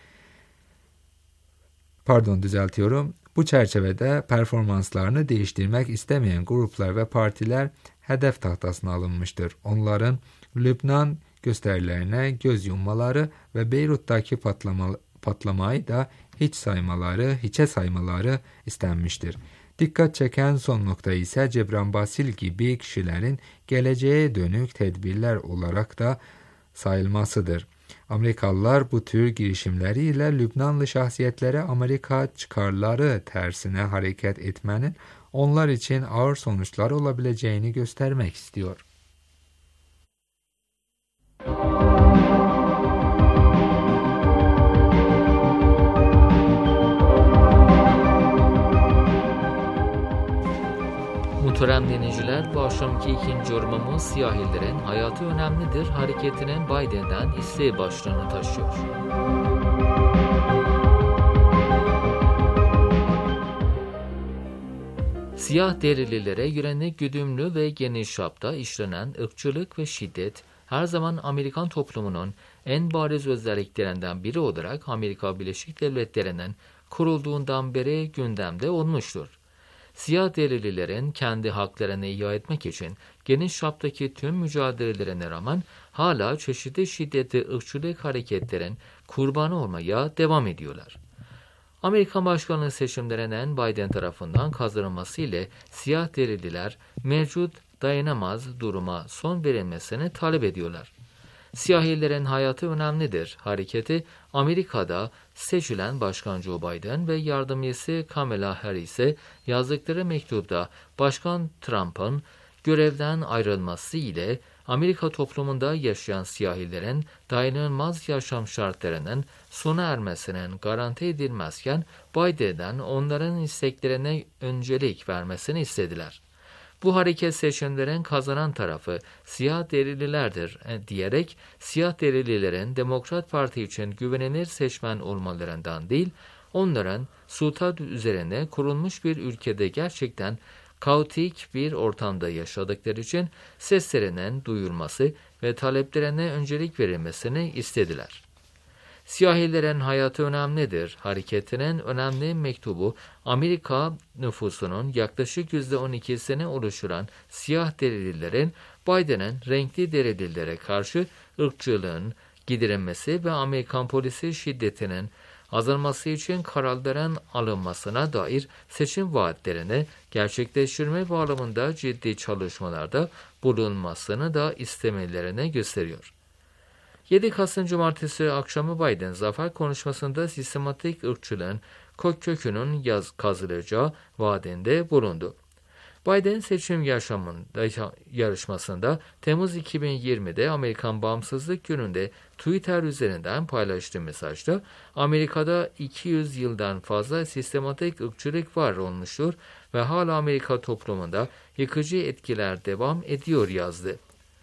Pardon düzeltiyorum. Bu çerçevede performanslarını değiştirmek istemeyen gruplar ve partiler hedef tahtasına alınmıştır. Onların Lübnan gösterilerine göz yummaları ve Beyrut'taki patlama, patlamayı da hiç saymaları, hiçe saymaları istenmiştir. Dikkat çeken son nokta ise Cebran Basil gibi kişilerin geleceğe dönük tedbirler olarak da sayılmasıdır. Amerikalılar bu tür girişimleriyle Lübnanlı şahsiyetlere Amerika çıkarları tersine hareket etmenin onlar için ağır sonuçlar olabileceğini göstermek istiyor. Muhterem dinleyiciler, bu akşamki ikinci yorumumuz siyahilerin hayatı önemlidir hareketinin Biden'den isteği başlığını taşıyor. Siyah derililere yönelik güdümlü ve geniş çapta işlenen ırkçılık ve şiddet her zaman Amerikan toplumunun en bariz özelliklerinden biri olarak Amerika Birleşik Devletleri'nin kurulduğundan beri gündemde olmuştur. Siyah derililerin kendi haklarını ihya etmek için geniş çaptaki tüm mücadelelerine rağmen hala çeşitli şiddetli ırkçılık hareketlerin kurbanı olmaya devam ediyorlar. Amerikan başkanlığı seçimlerinin Biden tarafından kazanılması ile siyah derililer mevcut dayanamaz duruma son verilmesini talep ediyorlar. Siyahilerin hayatı önemlidir hareketi Amerika'da seçilen Başkan Joe Biden ve yardımcısı Kamala Harris'e yazdıkları mektupta Başkan Trump'ın görevden ayrılması ile Amerika toplumunda yaşayan siyahilerin dayanılmaz yaşam şartlarının sona ermesinin garanti edilmezken Biden'den onların isteklerine öncelik vermesini istediler. Bu hareket seçimlerin kazanan tarafı siyah derililerdir diyerek siyah derililerin Demokrat Parti için güvenilir seçmen olmalarından değil, onların sultan üzerine kurulmuş bir ülkede gerçekten kaotik bir ortamda yaşadıkları için seslerinin duyulması ve taleplerine öncelik verilmesini istediler. Siyahilerin hayatı önemlidir hareketinin önemli mektubu Amerika nüfusunun yaklaşık yüzde on ikisini oluşturan siyah derililerin Biden'ın renkli derililere karşı ırkçılığın giderilmesi ve Amerikan polisi şiddetinin azalması için kararların alınmasına dair seçim vaatlerini gerçekleştirme bağlamında ciddi çalışmalarda bulunmasını da istemelerini gösteriyor. yedi Kasım Cumartesi akşamı Biden zafer konuşmasında sistematik ırkçılığın kökünün yaz kazılacağı vaadinde bulundu. Biden seçim yaşamında, yarışmasında Temmuz iki bin yirmide Amerikan Bağımsızlık Günü'nde Twitter üzerinden paylaştığı mesajda Amerika'da iki yüz yıldan fazla sistematik ırkçılık var olmuştur ve hala Amerika toplumunda yıkıcı etkiler devam ediyor yazdı.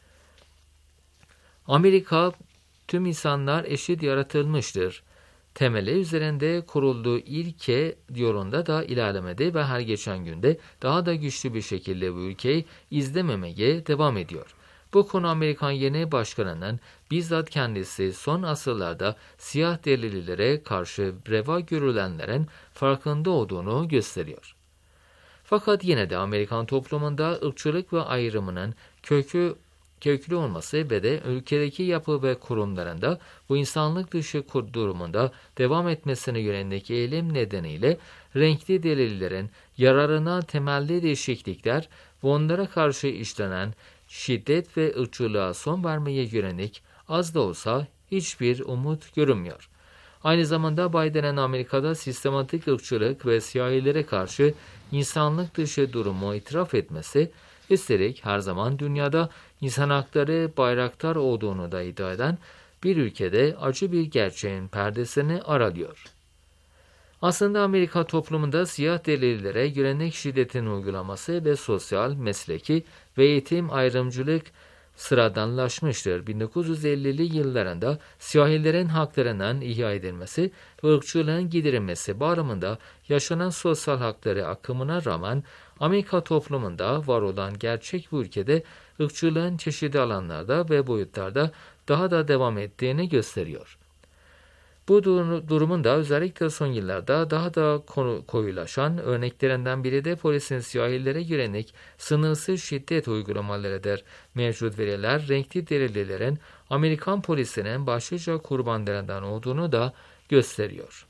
Amerika tüm insanlar eşit yaratılmıştır temeli üzerinde kurulduğu ilke yolunda da ilerlemedi ve her geçen günde daha da güçlü bir şekilde bu ülkeyi izlememeye devam ediyor. Bu konu Amerikan yeni başkanının bizzat kendisi son asırlarda siyah delililere karşı reva görülenlerin farkında olduğunu gösteriyor. Fakat yine de Amerikan toplumunda ırkçılık ve ayrımının kökü köklü olması ve de ülkedeki yapı ve kurumlarında bu insanlık dışı durumunda devam etmesine yönelik eğilim nedeniyle renkli delillerin yararına temelli değişiklikler ve onlara karşı işlenen şiddet ve ırkçılığa son vermeye yönelik az da olsa hiçbir umut görünmüyor. Aynı zamanda Biden'ın Amerika'da sistematik ırkçılık ve siyahilere karşı insanlık dışı durumu itiraf etmesi, üstelik her zaman dünyada insan hakları bayraktar olduğunu da iddia eden bir ülkede acı bir gerçeğin perdesini aralıyor. Aslında Amerika toplumunda siyah delillere yönelik şiddetin uygulaması ve sosyal, mesleki ve eğitim ayrımcılık sıradanlaşmıştır. bin dokuz yüz ellili yıllarında siyahilerin haklarının ihya edilmesi ve ırkçılığın giderilmesi bağlamında yaşanan sosyal hakları akımına rağmen Amerika toplumunda var olan gerçek bu ülkede ırkçılığın çeşitli alanlarda ve boyutlarda daha da devam ettiğini gösteriyor. Bu durumun da özellikle son yıllarda daha da koyulaşan örneklerinden biri de polisin siyahilere yönelik sınırsız şiddet uygulamalarıdır. Mevcut veriler renkli delillerin Amerikan polisinin başlıca kurbanlarından olduğunu da gösteriyor.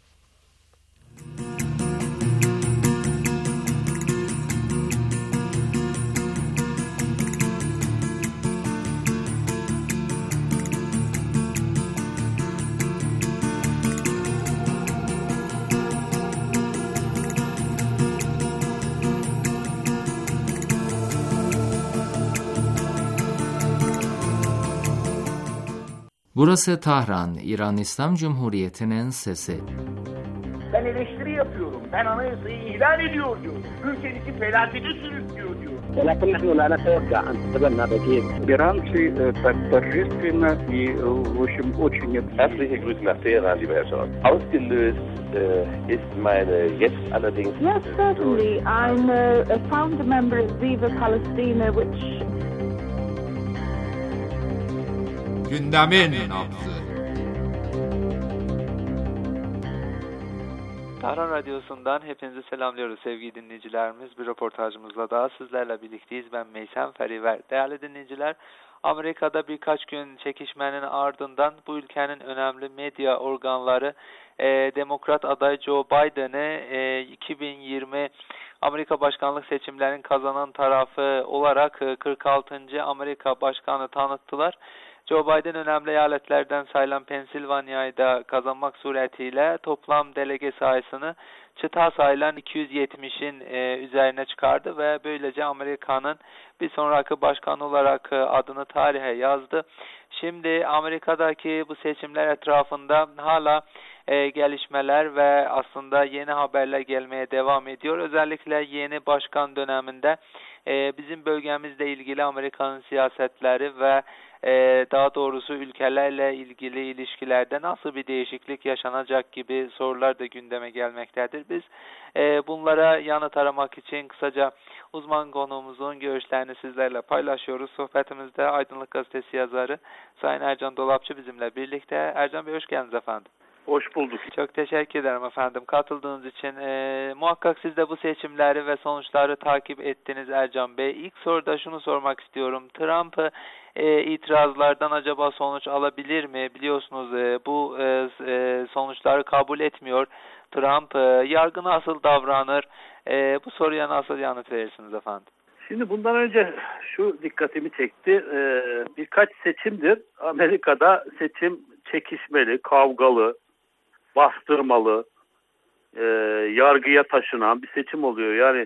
Burası Tahran, İran İslam Cumhuriyeti'nin sesi. Ben eleştiri yapıyorum. Ben anayasayı ihlal ediyor diyor. Ülkenizi felakete sürüklüyor diyor. ولكن نحن لا نتوقع أن تتبنى بديل. Иранцы так торжественно и, в общем, очень... Herzliche Grüße nach Teheran, lieber Herr Scholz. Ausgelöst äh, ist meine jetzt allerdings... Yes, certainly. I'm a, a founder member of Viva Palestina, which... Gündemin nabzı. Tahran Radyosu'ndan hepinizi selamlıyoruz sevgili dinleyicilerimiz. Bir röportajımızla daha sizlerle birlikteyiz. Ben Meysem Feriver. Değerli dinleyiciler, Amerika'da birkaç gün çekişmenin ardından bu ülkenin önemli medya organları e, Demokrat aday Joe Biden'ı e, iki bin yirmi Amerika başkanlık seçimlerinin kazanan tarafı olarak e, kırk altıncı Amerika başkanı tanıttılar. Joe Biden önemli eyaletlerden sayılan Pensilvanya'yı da kazanmak suretiyle toplam delege sayısını çıta sayılan iki yüz yetmişin e, üzerine çıkardı ve böylece Amerika'nın bir sonraki başkan olarak e, adını tarihe yazdı. Şimdi Amerika'daki bu seçimler etrafında hala e, gelişmeler ve aslında yeni haberler gelmeye devam ediyor. Özellikle yeni başkan döneminde e, bizim bölgemizle ilgili Amerika'nın siyasetleri ve Ee, daha doğrusu ülkelerle ilgili ilişkilerde nasıl bir değişiklik yaşanacak gibi sorular da gündeme gelmektedir. Biz e, bunlara yanıt aramak için kısaca uzman konuğumuzun görüşlerini sizlerle paylaşıyoruz. Sohbetimizde Aydınlık Gazetesi yazarı Sayın Ercan Dolapçı bizimle birlikte. Ercan Bey hoş geldiniz efendim. Hoş bulduk. Çok teşekkür ederim efendim katıldığınız için. E, muhakkak siz de bu seçimleri ve sonuçları takip ettiniz Ercan Bey. İlk soruda şunu sormak istiyorum. Trump'ı e, itirazlardan acaba sonuç alabilir mi? Biliyorsunuz e, bu e, e, sonuçları kabul etmiyor. Trump e, yargı nasıl davranır? E, bu soruya nasıl yanıt verirsiniz efendim? Şimdi bundan önce şu dikkatimi çekti. Ee, birkaç seçimdir Amerika'da seçim çekişmeli, kavgalı, bastırmalı, e, yargıya taşınan bir seçim oluyor. Yani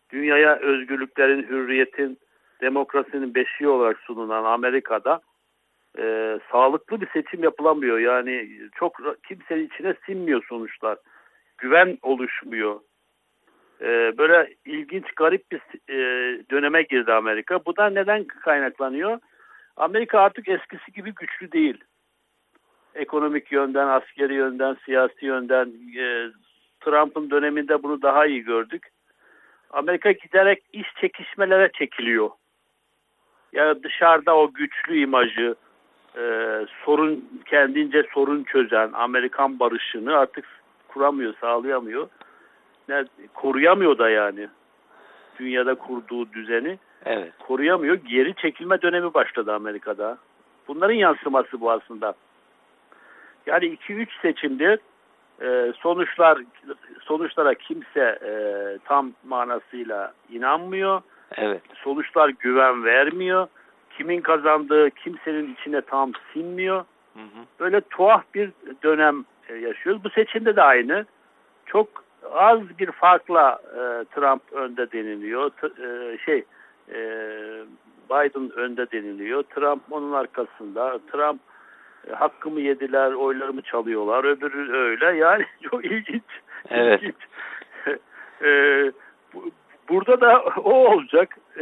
dünyaya özgürlüklerin, hürriyetin, demokrasinin beşiği olarak sunulan Amerika'da e, sağlıklı bir seçim yapılamıyor. Yani çok kimsenin içine sinmiyor sonuçlar. Güven oluşmuyor. E, böyle ilginç, garip bir e, döneme girdi Amerika. Bu da neden kaynaklanıyor? Amerika artık eskisi gibi güçlü değil. Ekonomik yönden, askeri yönden, siyasi yönden. E, Trump'ın döneminde bunu daha iyi gördük. Amerika giderek iç çekişmelere çekiliyor. Yani dışarıda o güçlü imajı, e, sorun kendince sorun çözen Amerikan barışını artık kuramıyor, sağlayamıyor. Yani koruyamıyor da yani. Dünyada kurduğu düzeni evet. koruyamıyor. Geri çekilme dönemi başladı Amerika'da. Bunların yansıması bu aslında. Yani iki üç seçimdir e, sonuçlar sonuçlara kimse e, tam manasıyla inanmıyor. Evet. Sonuçlar güven vermiyor. Kimin kazandığı kimsenin içine tam sinmiyor. Hı hı. Böyle tuhaf bir dönem e, yaşıyoruz. Bu seçimde de aynı. Çok az bir farkla e, Trump önde deniliyor. T- e, şey e, Biden önde deniliyor. Trump onun arkasında. Trump e, hakkımı yediler, oylarımı çalıyorlar. Öbürü öyle. Yani çok ilginç. Evet. İlginç. e, bu, burada da o olacak. E,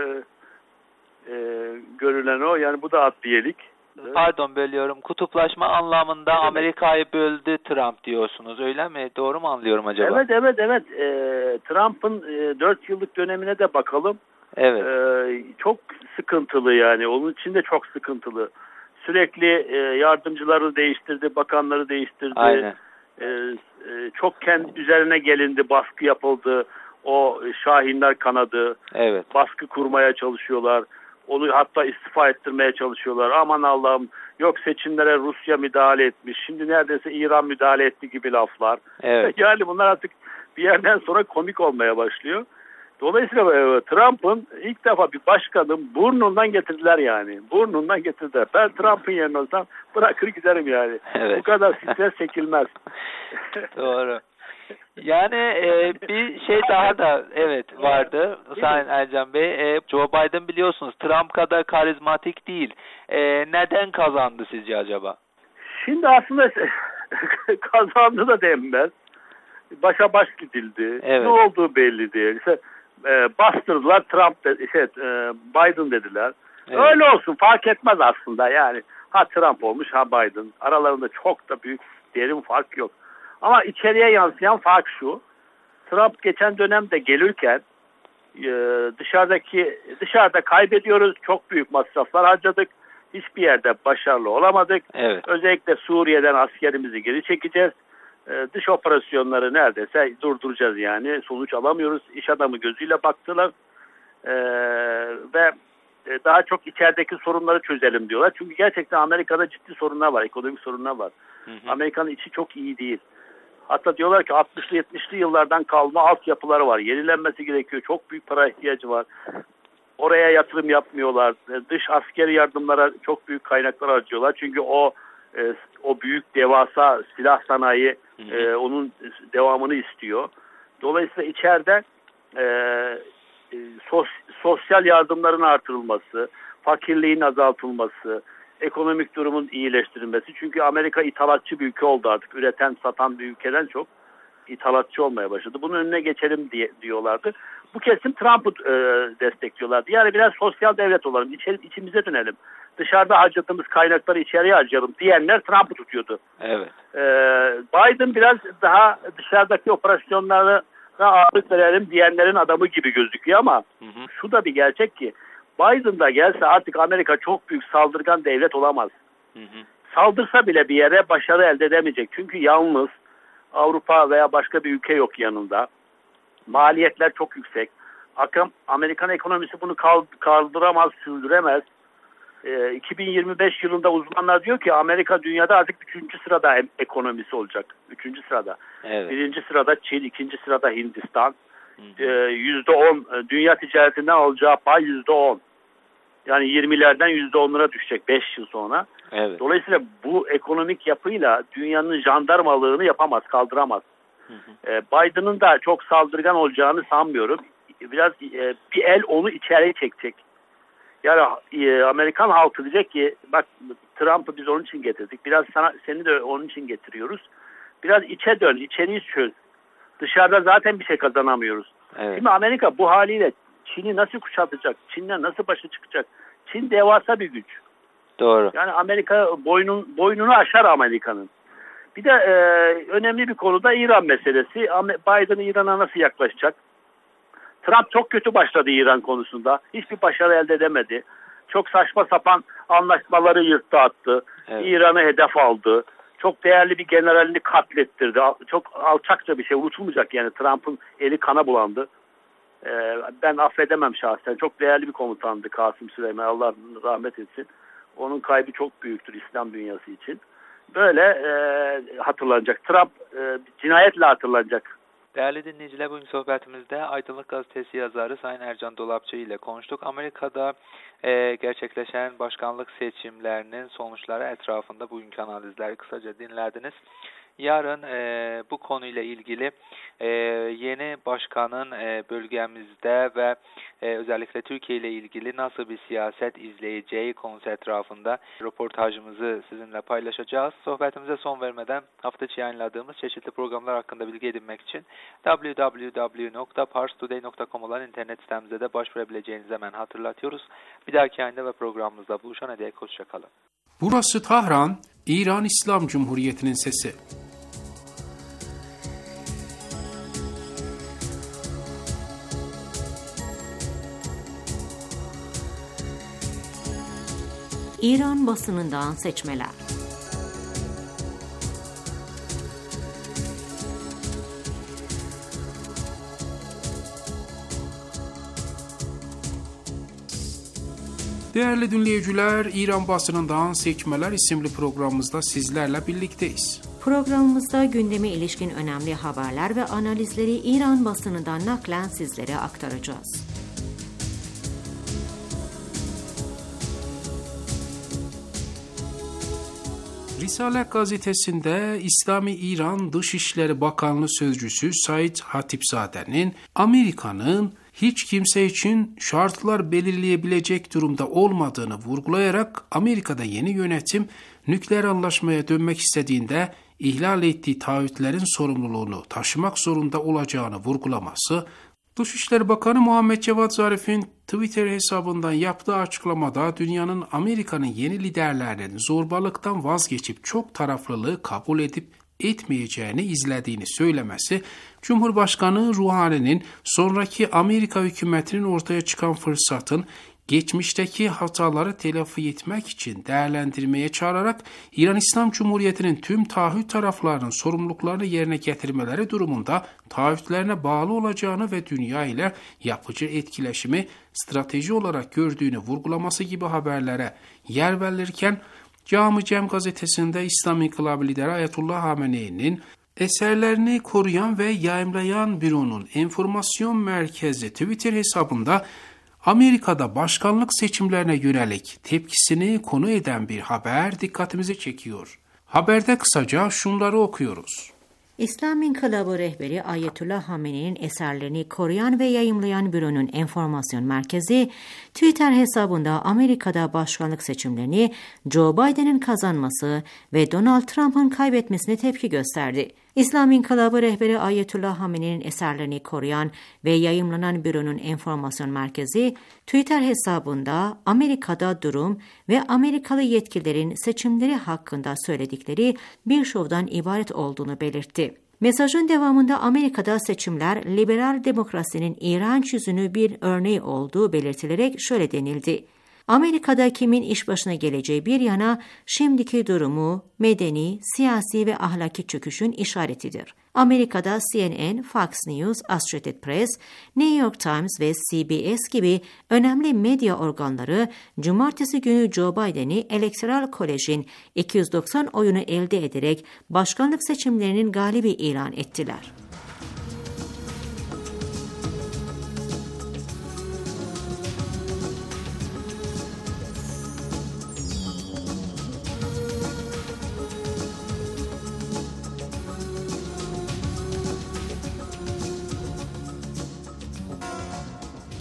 e, görülen o. Yani bu da adliyelik. Pardon bölüyorum. Kutuplaşma anlamında evet. Amerika'yı böldü Trump diyorsunuz. Öyle mi? Doğru mu anlıyorum acaba? Evet evet evet. E, Trump'ın e, dört yıllık dönemine de bakalım. Evet. E, çok sıkıntılı yani. Onun için de çok sıkıntılı. Sürekli e, yardımcıları değiştirdi, bakanları değiştirdi. Aynen. E, e, çok kendi üzerine gelindi, baskı yapıldı. O şahinler kanadı. Evet. Baskı kurmaya çalışıyorlar. Onu hatta istifa ettirmeye çalışıyorlar. Aman Allah'ım, yok seçimlere Rusya müdahale etmiş. Şimdi neredeyse İran müdahale etti gibi laflar. Evet. Yani bunlar artık bir yerden sonra komik olmaya başlıyor. Dolayısıyla Trump'ın ilk defa bir başkanın burnundan getirdiler yani. Burnundan getirdiler. Ben Trump'ın yerine olsam bırakır giderim yani. Evet. Bu kadar stres çekilmez. Doğru. Yani e, bir şey daha da evet vardı Sayın Ercan Bey. E, Joe Biden biliyorsunuz Trump kadar karizmatik değil. E, neden kazandı sizce acaba? Şimdi aslında kazandı da denmez. Başa baş gidildi. Evet. Ne olduğu belli değil. İşte, e, bastırdılar Trump de, şey, e, Biden dediler. Evet. Öyle olsun, fark etmez aslında yani. Ha Trump olmuş ha Biden. Aralarında çok da büyük derin fark yok. Ama içeriye yansıyan fark şu. Trump geçen dönemde gelirken e, dışarıdaki dışarıda kaybediyoruz. Çok büyük masraflar harcadık. Hiçbir yerde başarılı olamadık. Evet. Özellikle Suriye'den askerimizi geri çekeceğiz. E, dış operasyonları neredeyse durduracağız yani. Sonuç alamıyoruz. İş adamı gözüyle baktılar. E, ve e, daha çok içerideki sorunları çözelim diyorlar. Çünkü gerçekten Amerika'da ciddi sorunlar var. Ekonomik sorunlar var. Hı hı. Amerika'nın içi çok iyi değil. Hatta diyorlar ki altmışlı yetmişli yıllardan kalma altyapıları var. Yenilenmesi gerekiyor. Çok büyük para ihtiyacı var. Oraya yatırım yapmıyorlar. Dış askeri yardımlara çok büyük kaynaklar harcıyorlar. Çünkü o e, o büyük devasa silah sanayi e, onun devamını istiyor. Dolayısıyla içeride e, e, sos, sosyal yardımların artırılması, fakirliğin azaltılması, ekonomik durumun iyileştirilmesi. Çünkü Amerika ithalatçı bir ülke oldu artık. Üreten, satan bir ülkeden çok ithalatçı olmaya başladı. Bunun önüne geçelim diye diyorlardı. Bu kesim Trump'ı e, destekliyorlardı. Yani biraz sosyal devlet olalım, içeri, içimize dönelim. Dışarıda harcadığımız kaynakları içeriye harcayalım diyenler Trump'ı tutuyordu. Evet. E, Biden biraz daha dışarıdaki operasyonlara ağırlık verelim diyenlerin adamı gibi gözüküyor ama hı hı. Şu da bir gerçek ki Biden da gelse artık Amerika çok büyük saldırgan devlet olamaz. Hı hı. Saldırsa bile bir yere başarı elde edemeyecek. Çünkü yalnız Avrupa veya başka bir ülke yok yanında. Maliyetler çok yüksek. Amerikan ekonomisi bunu kaldıramaz, sürdüremez. E, iki bin yirmi beş yılında uzmanlar diyor ki Amerika dünyada artık üçüncü sırada ekonomisi olacak. Üçüncü sırada. Evet. Birinci sırada Çin, ikinci sırada Hindistan. Yüzde on dünya ticaretinden alacağı pay yüzde on. Yani yirmilerden yüzde onlara düşecek beş yıl sonra. Evet. Dolayısıyla bu ekonomik yapıyla dünyanın jandarmalığını yapamaz, kaldıramaz. Hı hı. Biden'ın da çok saldırgan olacağını sanmıyorum. biraz e, bir el onu içeri çekecek. Yani e, Amerikan halkı diyecek ki bak Trump'ı biz onun için getirdik. Biraz sana, seni de onun için getiriyoruz. Biraz içe dön, içeriği çöz. Dışarıda zaten bir şey kazanamıyoruz. Evet. Şimdi Amerika bu haliyle Çin'i nasıl kuşatacak? Çin'den nasıl başa çıkacak? Çin devasa bir güç. Doğru. Yani Amerika boynun, boynunu aşar Amerika'nın. Bir de e, önemli bir konu da İran meselesi. Biden İran'a nasıl yaklaşacak? Trump çok kötü başladı İran konusunda. Hiçbir başarı elde edemedi. Çok saçma sapan anlaşmaları yırttı attı. Evet. İran'ı hedef aldı. Çok değerli bir generalini katlettirdi. Çok alçakça bir şey, unutulmayacak yani. Trump'ın eli kana bulandı. Ee, ben affedemem şahsen. Çok değerli bir komutandı Kasım Süleyman. Allah rahmet etsin. Onun kaybı çok büyüktür İslam dünyası için. Böyle e, hatırlanacak. Trump e, cinayetle hatırlanacak. Değerli dinleyiciler, bugün sohbetimizde Aydınlık Gazetesi yazarı Sayın Ercan Dolapçı ile konuştuk. Amerika'da e, gerçekleşen başkanlık seçimlerinin sonuçları etrafında bugünkü analizleri kısaca dinlediniz. Yarın e, bu konuyla ilgili e, yeni başkanın e, bölgemizde ve e, özellikle Türkiye ile ilgili nasıl bir siyaset izleyeceği konusu etrafında röportajımızı sizinle paylaşacağız. Sohbetimize son vermeden hafta içi yayınladığımız çeşitli programlar hakkında bilgi edinmek için double-u double-u double-u nokta pars today nokta com olan internet sitemize de başvurabileceğinizi hemen hatırlatıyoruz. Bir dahaki yayında ve programımızda buluşana dek hoşçakalın. Burası Tahran, İran İslam Cumhuriyeti'nin sesi. İran basınından seçmeler. Değerli dinleyiciler, İran basınından seçmeler isimli programımızda sizlerle birlikteyiz. Programımızda gündeme ilişkin önemli haberler ve analizleri İran basınından naklen sizlere aktaracağız. Risale gazetesinde İslami İran Dışişleri Bakanlığı Sözcüsü Said Hatipzade'nin Amerika'nın hiç kimse için şartlar belirleyebilecek durumda olmadığını vurgulayarak Amerika'da yeni yönetim nükleer anlaşmaya dönmek istediğinde ihlal ettiği taahhütlerin sorumluluğunu taşımak zorunda olacağını vurgulaması, Dışişleri Bakanı Muhammed Cevat Zarif'in Twitter hesabından yaptığı açıklamada dünyanın Amerika'nın yeni liderlerinin zorbalıktan vazgeçip çok taraflılığı kabul edip etmeyeceğini izlediğini söylemesi, Cumhurbaşkanı Ruhani'nin sonraki Amerika hükümetinin ortaya çıkan fırsatın geçmişteki hataları telafi etmek için değerlendirmeye çağırarak İran İslam Cumhuriyeti'nin tüm taahhüt taraflarının sorumluluklarını yerine getirmeleri durumunda taahhütlerine bağlı olacağını ve dünya ile yapıcı etkileşimi strateji olarak gördüğünü vurgulaması gibi haberlere yer verilirken, Cami Cem gazetesinde İslam İnkılabı lideri Ayetullah Hamenei'nin eserlerini koruyan ve yayımlayan büronun enformasyon merkezi Twitter hesabında Amerika'da başkanlık seçimlerine yönelik tepkisini konu eden bir haber dikkatimizi çekiyor. Haberde kısaca şunları okuyoruz. İslam İnkılabı rehberi Ayetullah Hamenei'nin eserlerini koruyan ve yayımlayan büronun enformasyon merkezi Twitter hesabında Amerika'da başkanlık seçimlerini Joe Biden'ın kazanması ve Donald Trump'ın kaybetmesine tepki gösterdi. İslam İnkılabı rehberi Ayetullah Hamenei'nin eserlerini koruyan ve yayımlanan büronun enformasyon merkezi Twitter hesabında Amerika'da durum ve Amerikalı yetkililerin seçimleri hakkında söyledikleri bir şovdan ibaret olduğunu belirtti. Mesajın devamında Amerika'da seçimler liberal demokrasinin iğrenç yüzünü bir örneği olduğu belirtilerek şöyle denildi. Amerika'da kimin iş başına geleceği bir yana şimdiki durumu medeni, siyasi ve ahlaki çöküşün işaretidir. Amerika'da C N N, Fox News, Associated Press, New York Times ve C B S gibi önemli medya organları Cumartesi günü Joe Biden'i Electoral College'in iki yüz doksan oyunu elde ederek başkanlık seçimlerinin galibi ilan ettiler.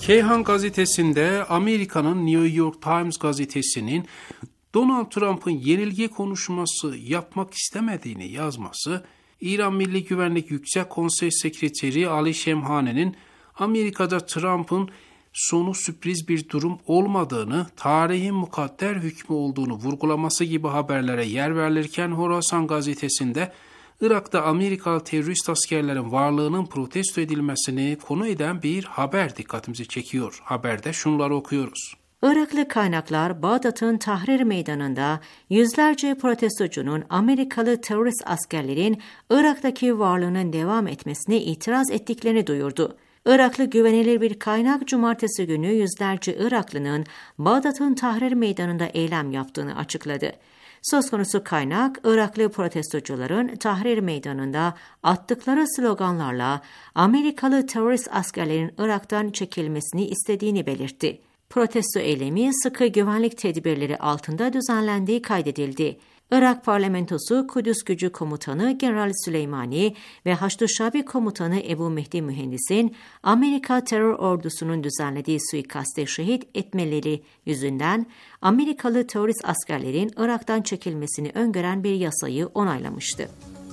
Keyhan gazetesinde Amerika'nın New York Times gazetesinin Donald Trump'ın yenilgi konuşması yapmak istemediğini yazması, İran Milli Güvenlik Yüksek Konsey Sekreteri Ali Şemhane'nin Amerika'da Trump'ın sonu sürpriz bir durum olmadığını, tarihin mukadder hükmü olduğunu vurgulaması gibi haberlere yer verilirken Horasan gazetesinde Irak'ta Amerikalı terörist askerlerin varlığının protesto edilmesini konu eden bir haber dikkatimizi çekiyor. Haberde şunları okuyoruz. Iraklı kaynaklar Bağdat'ın Tahrir Meydanı'nda yüzlerce protestocunun Amerikalı terörist askerlerin Irak'taki varlığının devam etmesine itiraz ettiklerini duyurdu. Iraklı güvenilir bir kaynak cumartesi günü yüzlerce Iraklının Bağdat'ın Tahrir Meydanı'nda eylem yaptığını açıkladı. Söz konusu kaynak, Iraklı protestocuların Tahrir Meydanı'nda attıkları sloganlarla Amerikalı terörist askerlerin Irak'tan çekilmesini istediğini belirtti. Protesto eylemi sıkı güvenlik tedbirleri altında düzenlendiği kaydedildi. Irak Parlamentosu Kudüs Gücü Komutanı General Süleymani ve Haçlı Şabi Komutanı Ebu Mehdi Mühendis'in Amerika terör ordusunun düzenlediği suikaste şehit etmeleri yüzünden Amerikalı terörist askerlerin Irak'tan çekilmesini öngören bir yasayı onaylamıştı.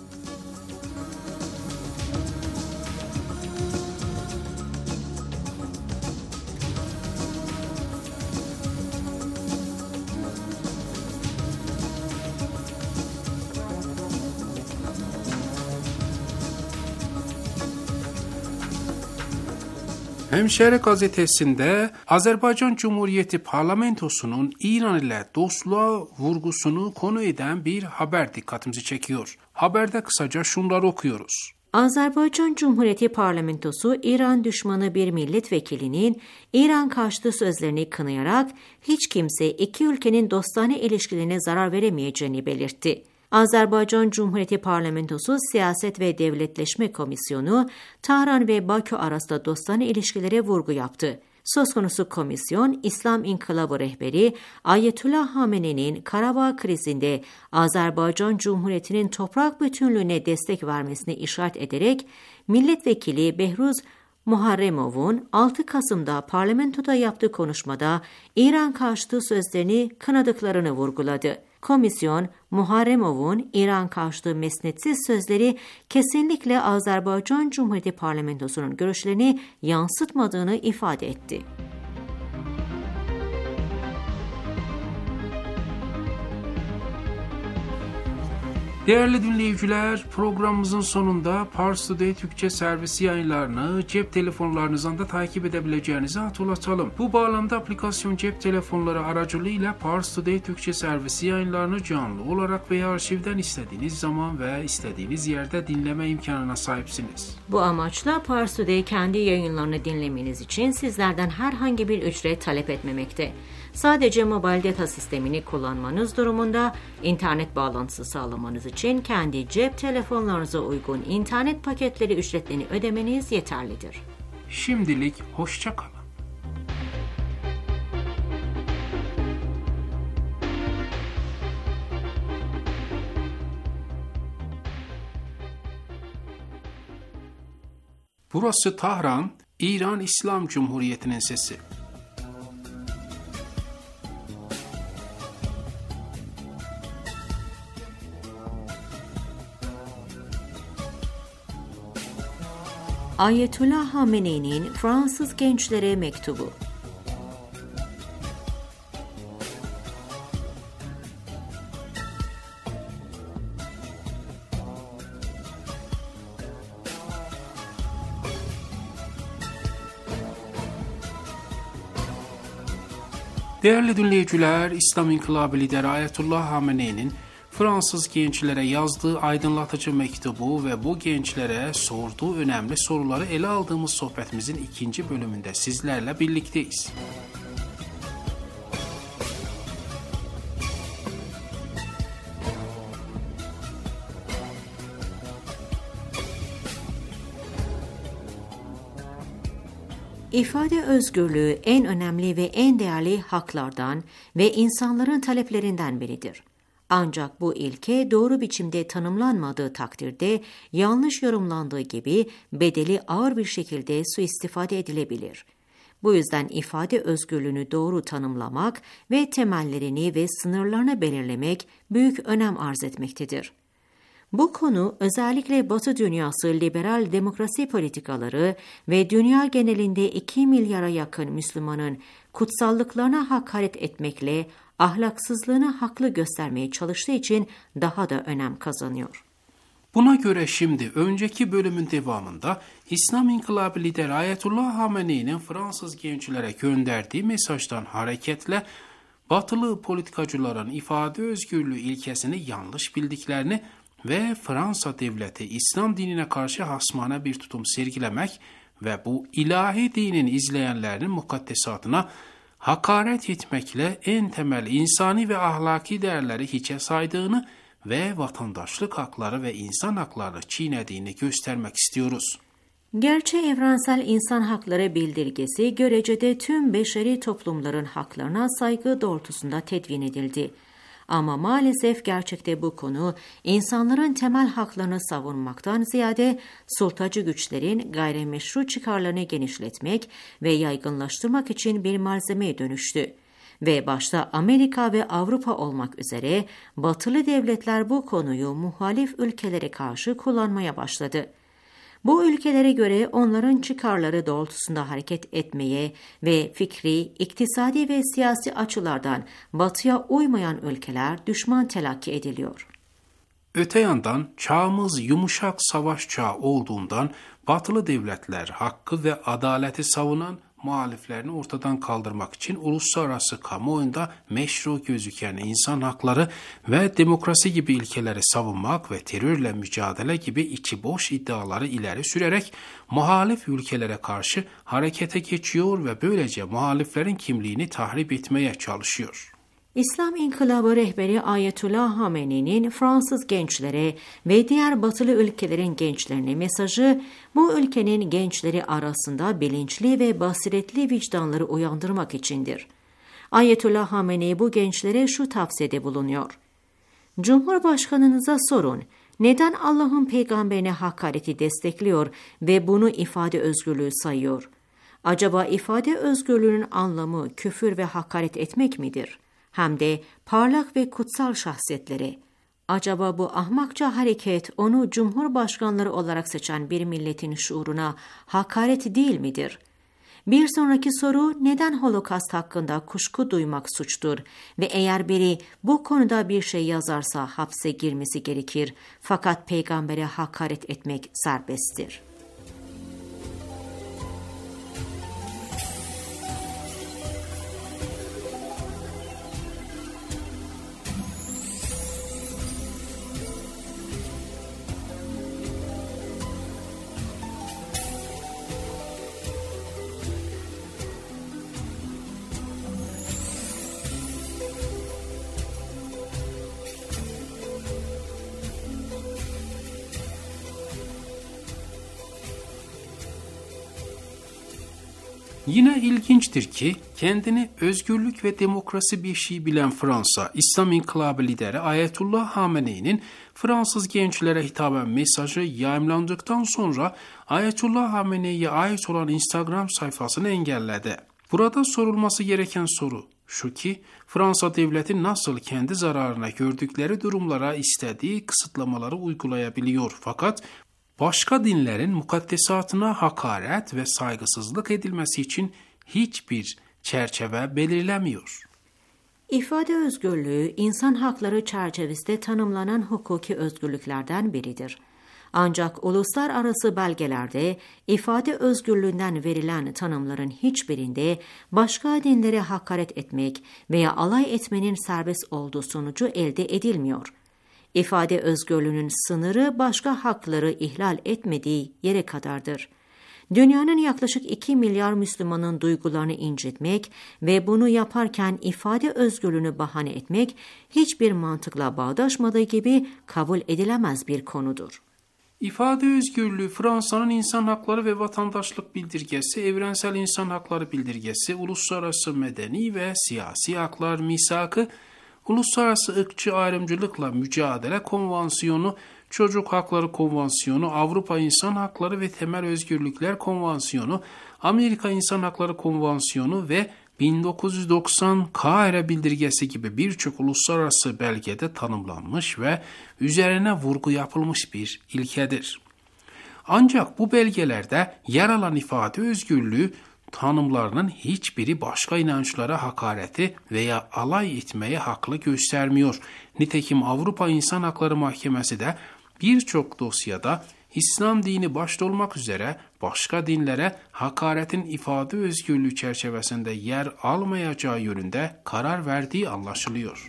Hemşehre gazetesinde Azerbaycan Cumhuriyeti Parlamentosu'nun İran ile dostluğa vurgusunu konu eden bir haber dikkatimizi çekiyor. Haberde kısaca şunları okuyoruz. Azerbaycan Cumhuriyeti Parlamentosu İran düşmanı bir milletvekilinin İran karşıtı sözlerini kınayarak hiç kimse iki ülkenin dostane ilişkilerine zarar veremeyeceğini belirtti. Azerbaycan Cumhuriyeti Parlamentosu Siyaset ve Devletleşme Komisyonu, Tahran ve Bakü arasında dostane ilişkilere vurgu yaptı. Söz konusu komisyon, İslam İnkılabı rehberi Ayetullah Hamene'nin Karabağ krizinde Azerbaycan Cumhuriyeti'nin toprak bütünlüğüne destek vermesine işaret ederek, milletvekili Behruz Muharremov'un altı Kasım'da parlamentoda yaptığı konuşmada İran karşıtı sözlerini kınadıklarını vurguladı. Komisyon, Muharremov'un İran karşıtı mesnetsiz sözleri kesinlikle Azerbaycan Cumhuriyeti Parlamentosu'nun görüşlerini yansıtmadığını ifade etti. Değerli dinleyiciler, programımızın sonunda Pars Today Türkçe servisi yayınlarını cep telefonlarınızdan da takip edebileceğinizi hatırlatalım. Bu bağlamda aplikasyon cep telefonları aracılığıyla Pars Today Türkçe servisi yayınlarını canlı olarak veya arşivden istediğiniz zaman ve istediğiniz yerde dinleme imkanına sahipsiniz. Bu amaçla Pars Today kendi yayınlarını dinlemeniz için sizlerden herhangi bir ücret talep etmemekte. Sadece mobil data sistemini kullanmanız durumunda internet bağlantısı sağlamanız için kendi cep telefonlarınıza uygun internet paketleri ücretlerini ödemeniz yeterlidir. Şimdilik hoşça kalın. Burası Tahran, İran İslam Cumhuriyeti'nin sesi. Ayetullah Hamene'nin Fransız gençlere mektubu. Değerli dinleyiciler, İslam İnkılabı lideri Ayetullah Hamene'nin Fransız gençlere yazdığı aydınlatıcı mektubu ve bu gençlere sorduğu önemli soruları ele aldığımız sohbetimizin ikinci bölümünde sizlerle birlikteyiz. İfade özgürlüğü en önemli ve en değerli haklardan ve insanların taleplerinden biridir. Ancak bu ilke doğru biçimde tanımlanmadığı takdirde yanlış yorumlandığı gibi bedeli ağır bir şekilde suistifade edilebilir. Bu yüzden ifade özgürlüğünü doğru tanımlamak ve temellerini ve sınırlarını belirlemek büyük önem arz etmektedir. Bu konu özellikle Batı dünyası liberal demokrasi politikaları ve dünya genelinde iki milyara yakın Müslümanın kutsallıklarına hakaret etmekle ahlaksızlığını haklı göstermeye çalıştığı için daha da önem kazanıyor. Buna göre şimdi önceki bölümün devamında İslam İnkılabı lideri Ayetullah Hamenei'nin Fransız gençlere gönderdiği mesajdan hareketle batılı politikacıların ifade özgürlüğü ilkesini yanlış bildiklerini ve Fransa devleti İslam dinine karşı hasmane bir tutum sergilemek ve bu ilahi dinin izleyenlerinin mukaddesatına hakaret etmekle en temel insani ve ahlaki değerleri hiçe saydığını ve vatandaşlık hakları ve insan haklarını çiğnediğini göstermek istiyoruz. Gerçi evrensel insan hakları bildirgesi görecede tüm beşeri toplumların haklarına saygı doğrultusunda tedvin edildi. Ama maalesef gerçekte bu konu insanların temel haklarını savunmaktan ziyade sultacı güçlerin gayrimeşru çıkarlarını genişletmek ve yaygınlaştırmak için bir malzemeye dönüştü. Ve başta Amerika ve Avrupa olmak üzere batılı devletler bu konuyu muhalif ülkelere karşı kullanmaya başladı. Bu ülkelere göre onların çıkarları doğrultusunda hareket etmeye ve fikri, iktisadi ve siyasi açılardan batıya uymayan ülkeler düşman telakki ediliyor. Öte yandan çağımız yumuşak savaş çağı olduğundan batılı devletler hakkı ve adaleti savunan muhaliflerini ortadan kaldırmak için uluslararası kamuoyunda meşru gözüken insan hakları ve demokrasi gibi ilkeleri savunmak ve terörle mücadele gibi içi boş iddiaları ileri sürerek muhalif ülkelere karşı harekete geçiyor ve böylece muhaliflerin kimliğini tahrip etmeye çalışıyor. İslam İnkılabı rehberi Ayetullah Hamenei'nin Fransız gençlere ve diğer batılı ülkelerin gençlerine mesajı, bu ülkenin gençleri arasında bilinçli ve basiretli vicdanları uyandırmak içindir. Ayetullah Hamenei bu gençlere şu tavsiyede bulunuyor. Cumhurbaşkanınıza sorun, neden Allah'ın peygamberine hakareti destekliyor ve bunu ifade özgürlüğü sayıyor? Acaba ifade özgürlüğünün anlamı küfür ve hakaret etmek midir? Hem de parlak ve kutsal şahsiyetlere. Acaba bu ahmakça hareket onu cumhurbaşkanları olarak seçen bir milletin şuuruna hakaret değil midir? Bir sonraki soru, neden Holocaust hakkında kuşku duymak suçtur ve eğer biri bu konuda bir şey yazarsa hapse girmesi gerekir fakat peygambere hakaret etmek serbesttir. Yine ilginçtir ki kendini özgürlük ve demokrasi bir şey bilen Fransa, İslam İnkılabı lideri Ayetullah Hamenei'nin Fransız gençlere hitaben mesajı yayımlandıktan sonra Ayetullah Hamenei'ye ait olan Instagram sayfasını engelledi. Burada sorulması gereken soru şu ki, Fransa devleti nasıl kendi zararına gördükleri durumlara istediği kısıtlamaları uygulayabiliyor fakat başka dinlerin mukaddesatına hakaret ve saygısızlık edilmesi için hiçbir çerçeve belirlemiyor. İfade özgürlüğü, insan hakları çerçevesinde tanımlanan hukuki özgürlüklerden biridir. Ancak uluslararası belgelerde ifade özgürlüğünden verilen tanımların hiçbirinde başka dinlere hakaret etmek veya alay etmenin serbest olduğu sonucu elde edilmiyor. İfade özgürlüğünün sınırı başka hakları ihlal etmediği yere kadardır. Dünyanın yaklaşık iki milyar Müslümanın duygularını incitmek ve bunu yaparken ifade özgürlüğünü bahane etmek hiçbir mantıkla bağdaşmadığı gibi kabul edilemez bir konudur. İfade özgürlüğü, Fransa'nın insan hakları ve vatandaşlık bildirgesi, evrensel insan hakları bildirgesi, uluslararası medeni ve siyasi haklar misakı, uluslararası ırkçı ayrımcılıkla mücadele konvansiyonu, Çocuk Hakları Konvansiyonu, Avrupa İnsan Hakları ve Temel Özgürlükler Konvansiyonu, Amerika İnsan Hakları Konvansiyonu ve bin dokuz yüz doksan Kahire Bildirgesi gibi birçok uluslararası belgede tanımlanmış ve üzerine vurgu yapılmış bir ilkedir. Ancak bu belgelerde yer alan ifade özgürlüğü tanımlarının hiçbiri başka inançlara hakareti veya alay etmeye haklı göstermiyor. Nitekim Avrupa İnsan Hakları Mahkemesi de birçok dosyada İslam dini başta olmak üzere başka dinlere hakaretin ifade özgürlüğü çerçevesinde yer almayacağı yönünde karar verdiği anlaşılıyor.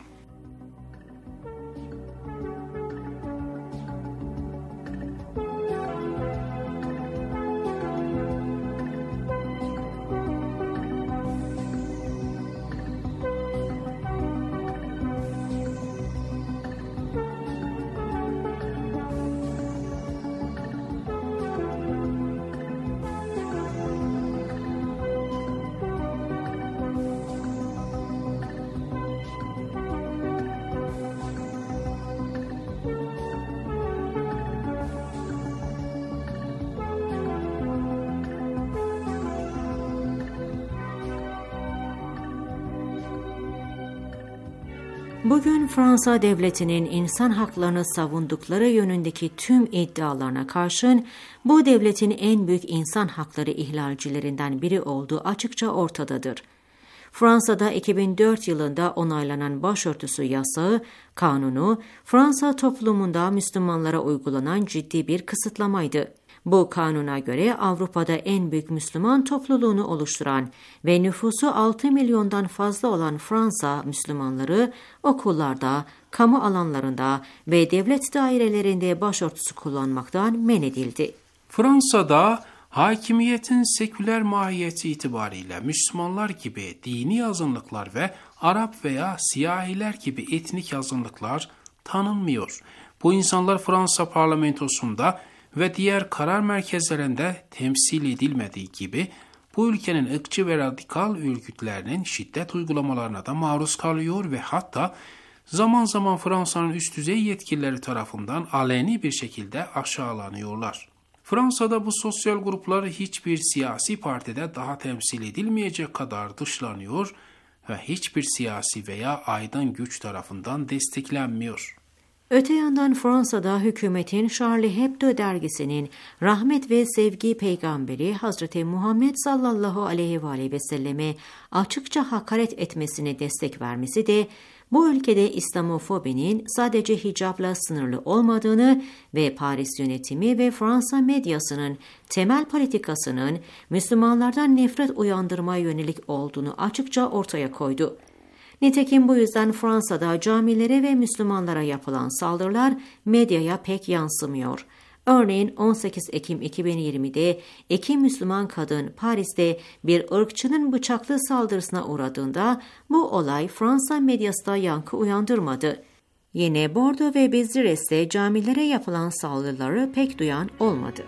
Bugün Fransa devletinin insan haklarını savundukları yönündeki tüm iddialarına karşın bu devletin en büyük insan hakları ihlalcilerinden biri olduğu açıkça ortadadır. Fransa'da iki bin dört yılında onaylanan başörtüsü yasağı, kanunu, Fransa toplumunda Müslümanlara uygulanan ciddi bir kısıtlamaydı. Bu kanuna göre Avrupa'da en büyük Müslüman topluluğunu oluşturan ve nüfusu altı milyondan fazla olan Fransa Müslümanları okullarda, kamu alanlarında ve devlet dairelerinde başörtüsü kullanmaktan men edildi. Fransa'da hakimiyetin seküler mahiyeti itibariyle Müslümanlar gibi dini azınlıklar ve Arap veya siyahiler gibi etnik azınlıklar tanınmıyor. Bu insanlar Fransa parlamentosunda ve diğer karar merkezlerinde temsil edilmediği gibi bu ülkenin ırkçı ve radikal örgütlerinin şiddet uygulamalarına da maruz kalıyor ve hatta zaman zaman Fransa'nın üst düzey yetkilileri tarafından aleni bir şekilde aşağılanıyorlar. Fransa'da bu sosyal gruplar hiçbir siyasi partide daha temsil edilmeyecek kadar dışlanıyor ve hiçbir siyasi veya aydın güç tarafından desteklenmiyor. Öte yandan Fransa'da hükümetin Charlie Hebdo dergisinin rahmet ve sevgi peygamberi Hazreti Muhammed sallallahu aleyhi ve aleyhi ve selleme açıkça hakaret etmesine destek vermesi de bu ülkede İslamofobinin sadece hicapla sınırlı olmadığını ve Paris yönetimi ve Fransa medyasının temel politikasının Müslümanlardan nefret uyandırmaya yönelik olduğunu açıkça ortaya koydu. Nitekim bu yüzden Fransa'da camilere ve Müslümanlara yapılan saldırılar medyaya pek yansımıyor. Örneğin on sekiz Ekim iki bin yirmide iki Müslüman kadın Paris'te bir ırkçının bıçaklı saldırısına uğradığında bu olay Fransa medyasında yankı uyandırmadı. Yine Bordeaux ve Bézires'te camilere yapılan saldırıları pek duyan olmadı.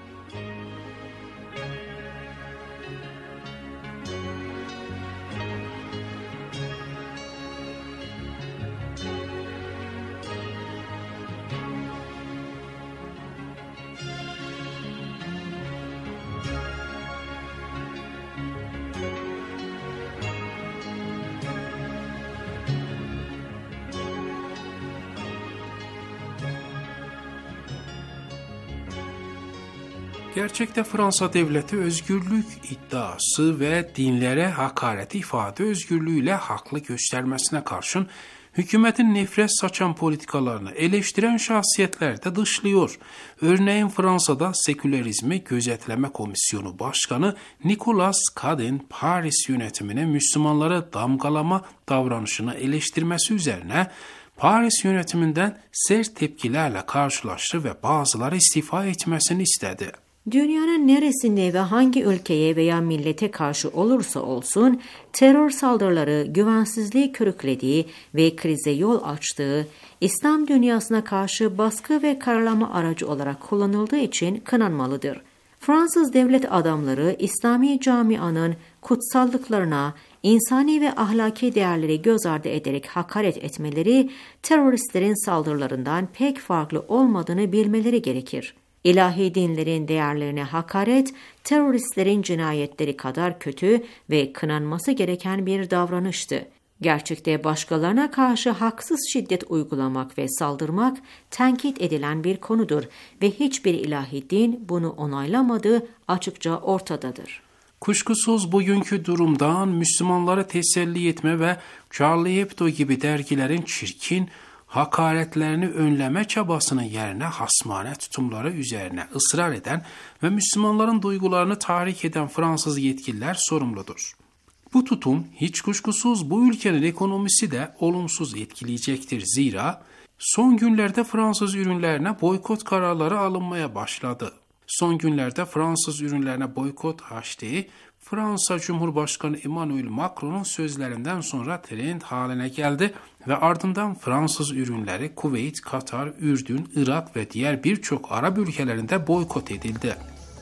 Gerçekte Fransa devleti özgürlük iddiası ve dinlere hakaret ifade özgürlüğüyle haklı göstermesine karşın hükümetin nefret saçan politikalarını eleştiren şahsiyetler de dışlıyor. Örneğin Fransa'da Sekülerizmi Gözetleme Komisyonu Başkanı Nicolas Cadin, Paris yönetimine Müslümanları damgalama davranışını eleştirmesi üzerine Paris yönetiminden sert tepkilerle karşılaştı ve bazıları istifa etmesini istedi. Dünyanın neresinde ve hangi ülkeye veya millete karşı olursa olsun terör saldırıları güvensizliği körüklediği ve krize yol açtığı, İslam dünyasına karşı baskı ve karalama aracı olarak kullanıldığı için kınanmalıdır. Fransız devlet adamları İslami camianın kutsallıklarına, insani ve ahlaki değerleri göz ardı ederek hakaret etmeleri, teröristlerin saldırılarından pek farklı olmadığını bilmeleri gerekir. İlahi dinlerin değerlerine hakaret, teröristlerin cinayetleri kadar kötü ve kınanması gereken bir davranıştı. Gerçekte başkalarına karşı haksız şiddet uygulamak ve saldırmak tenkit edilen bir konudur ve hiçbir ilahi din bunu onaylamadığı açıkça ortadadır. Kuşkusuz bugünkü durumdan Müslümanları teselli etme ve Charlie Hebdo gibi dergilerin çirkin hakaretlerini önleme çabasının yerine hasmane tutumları üzerine ısrar eden ve Müslümanların duygularını tahrik eden Fransız yetkililer sorumludur. Bu tutum hiç kuşkusuz bu ülkenin ekonomisi de olumsuz etkileyecektir. Zira son günlerde Fransız ürünlerine boykot kararları alınmaya başladı. Son günlerde Fransız ürünlerine boykot hashtag'i Fransa Cumhurbaşkanı Emmanuel Macron'un sözlerinden sonra trend haline geldi ve ardından Fransız ürünleri Kuveyt, Katar, Ürdün, Irak ve diğer birçok Arap ülkelerinde boykot edildi.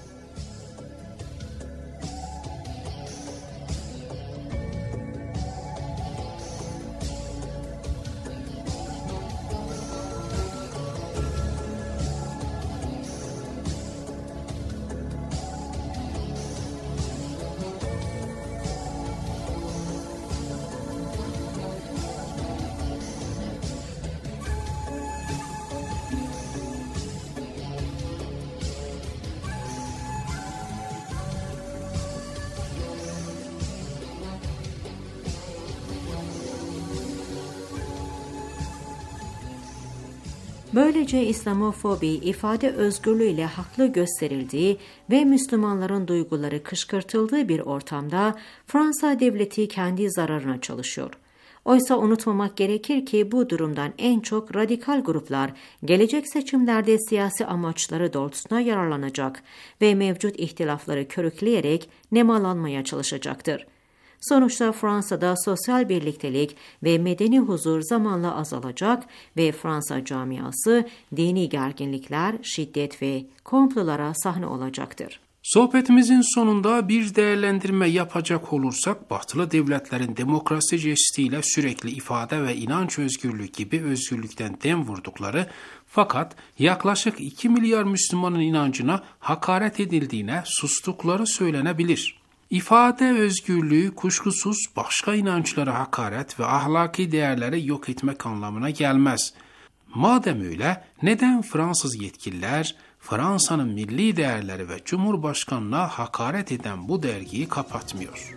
Böylece İslamofobi, ifade özgürlüğüyle haklı gösterildiği ve Müslümanların duyguları kışkırtıldığı bir ortamda Fransa devleti kendi zararına çalışıyor. Oysa unutmamak gerekir ki bu durumdan en çok radikal gruplar gelecek seçimlerde siyasi amaçları doğrultusunda yararlanacak ve mevcut ihtilafları körükleyerek nemalanmaya çalışacaktır. Sonuçta Fransa'da sosyal birliktelik ve medeni huzur zamanla azalacak ve Fransa camiası dini gerginlikler, şiddet ve komplolara sahne olacaktır. Sohbetimizin sonunda bir değerlendirme yapacak olursak, batılı devletlerin demokrasi jestiyle sürekli ifade ve inanç özgürlüğü gibi özgürlükten dem vurdukları fakat yaklaşık iki milyar Müslümanın inancına hakaret edildiğine sustukları söylenebilir. İfade özgürlüğü kuşkusuz başka inançlara hakaret ve ahlaki değerleri yok etmek anlamına gelmez. Madem öyle, neden Fransız yetkililer Fransa'nın milli değerleri ve Cumhurbaşkanı'na hakaret eden bu dergiyi kapatmıyor?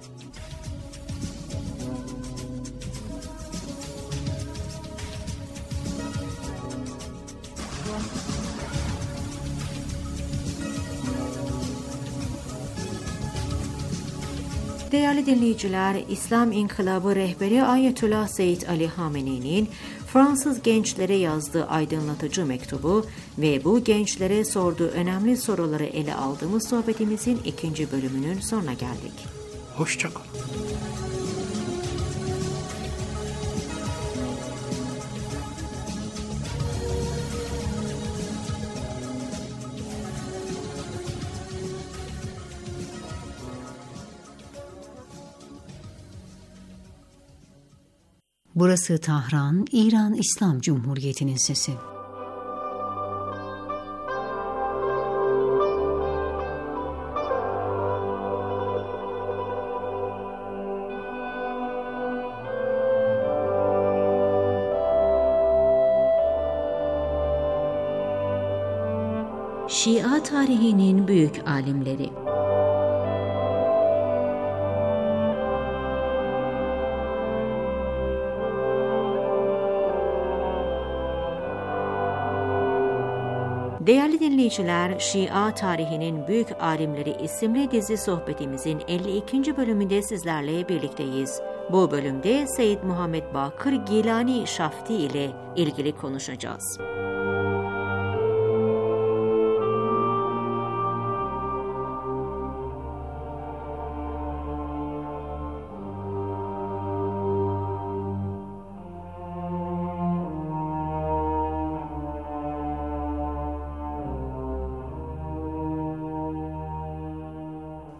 Değerli dinleyiciler, İslam İnkılabı rehberi Ayetullah Seyyid Ali Hamene'nin Fransız gençlere yazdığı aydınlatıcı mektubu ve bu gençlere sorduğu önemli soruları ele aldığımız sohbetimizin ikinci bölümünün sonuna geldik. Hoşça kalın. Burası Tahran, İran İslam Cumhuriyeti'nin sesi. Şia tarihinin büyük alimleri. Değerli dinleyiciler, Şia tarihinin büyük alimleri isimli dizi sohbetimizin elli ikinci bölümünde sizlerle birlikteyiz. Bu bölümde Seyyid Muhammed Bakır Gilani Şafti ile ilgili konuşacağız.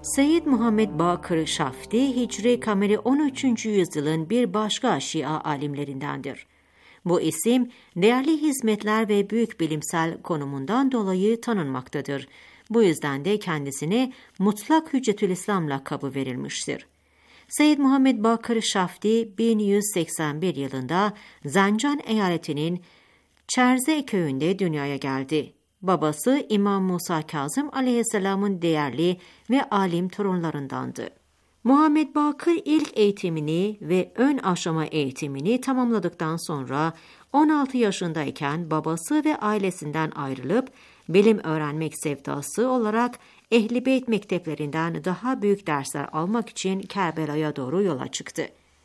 Seyyid Muhammed Bakır Şafti, Hicri Kameri on üçüncü yüzyılın bir başka Şia alimlerindendir. Bu isim, değerli hizmetler ve büyük bilimsel konumundan dolayı tanınmaktadır. Bu yüzden de kendisine Mutlak Hüccetülislam lakabı verilmiştir. Seyyid Muhammed Bakır Şafti, bin yüz seksen bir yılında Zancan eyaletinin Çerze köyünde dünyaya geldi. Babası İmam Musa Kazım aleyhisselamın değerli ve alim torunlarındandı. Muhammed Bakır ilk eğitimini ve ön aşama eğitimini tamamladıktan sonra on altı yaşındayken babası ve ailesinden ayrılıp bilim öğrenmek sevdası olarak Ehl-i Beyt mekteplerinden daha büyük dersler almak için Kerbela'ya doğru yola çıktı.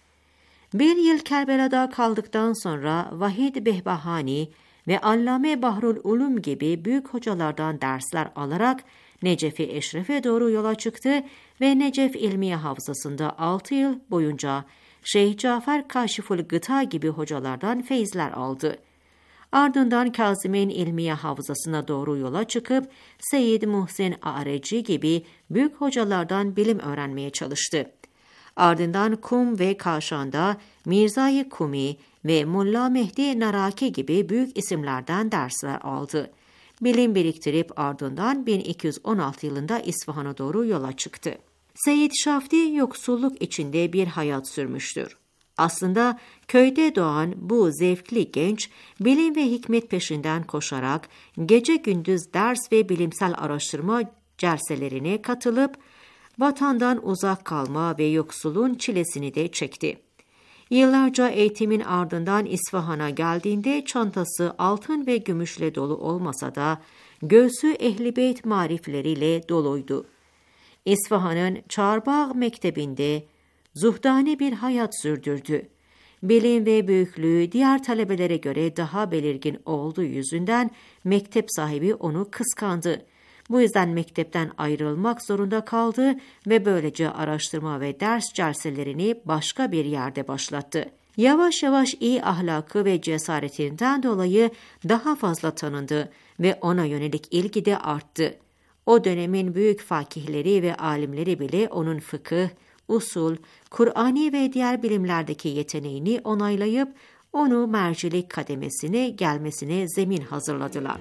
Bir yıl Kerbela'da kaldıktan sonra Vahid Behbahani ve Allame Bahrul Ulum gibi büyük hocalardan dersler alarak Necef-i Eşref'e doğru yola çıktı ve Necef İlmiye Havzası'nda altı yıl boyunca Şeyh Cafer Kaşiful Gıta gibi hocalardan feyizler aldı. Ardından Kazımen İlmiye Havzası'na doğru yola çıkıp Seyyid Muhsin Areci gibi büyük hocalardan bilim öğrenmeye çalıştı. Ardından Kum ve Kaşan'da Mirzai Kumi ve Mulla Mehdi Naraki gibi büyük isimlerden dersler aldı. Bilim biriktirip ardından bin iki yüz on altı yılında İsfahan'a doğru yola çıktı. Seyyid Şafti yoksulluk içinde bir hayat sürmüştür. Aslında köyde doğan bu zevkli genç, bilim ve hikmet peşinden koşarak gece gündüz ders ve bilimsel araştırma cerselerine katılıp vatandan uzak kalma ve yoksulluğun çilesini de çekti. Yıllarca eğitimin ardından İsfahan'a geldiğinde çantası altın ve gümüşle dolu olmasa da göğsü Ehl-i Beyt marifleriyle doluydu. İsfahan'ın Çarbağ Mektebi'nde zuhdane bir hayat sürdürdü. Bilim ve büyüklüğü diğer talebelere göre daha belirgin olduğu yüzünden mektep sahibi onu kıskandı. Bu yüzden mektepten ayrılmak zorunda kaldı ve böylece araştırma ve ders cerselerini başka bir yerde başlattı. Yavaş yavaş iyi ahlakı ve cesaretinden dolayı daha fazla tanındı ve ona yönelik ilgi de arttı. O dönemin büyük fakihleri ve alimleri bile onun fıkıh, usul, Kur'ani ve diğer bilimlerdeki yeteneğini onaylayıp onu mercilik kademesine gelmesine zemin hazırladılar.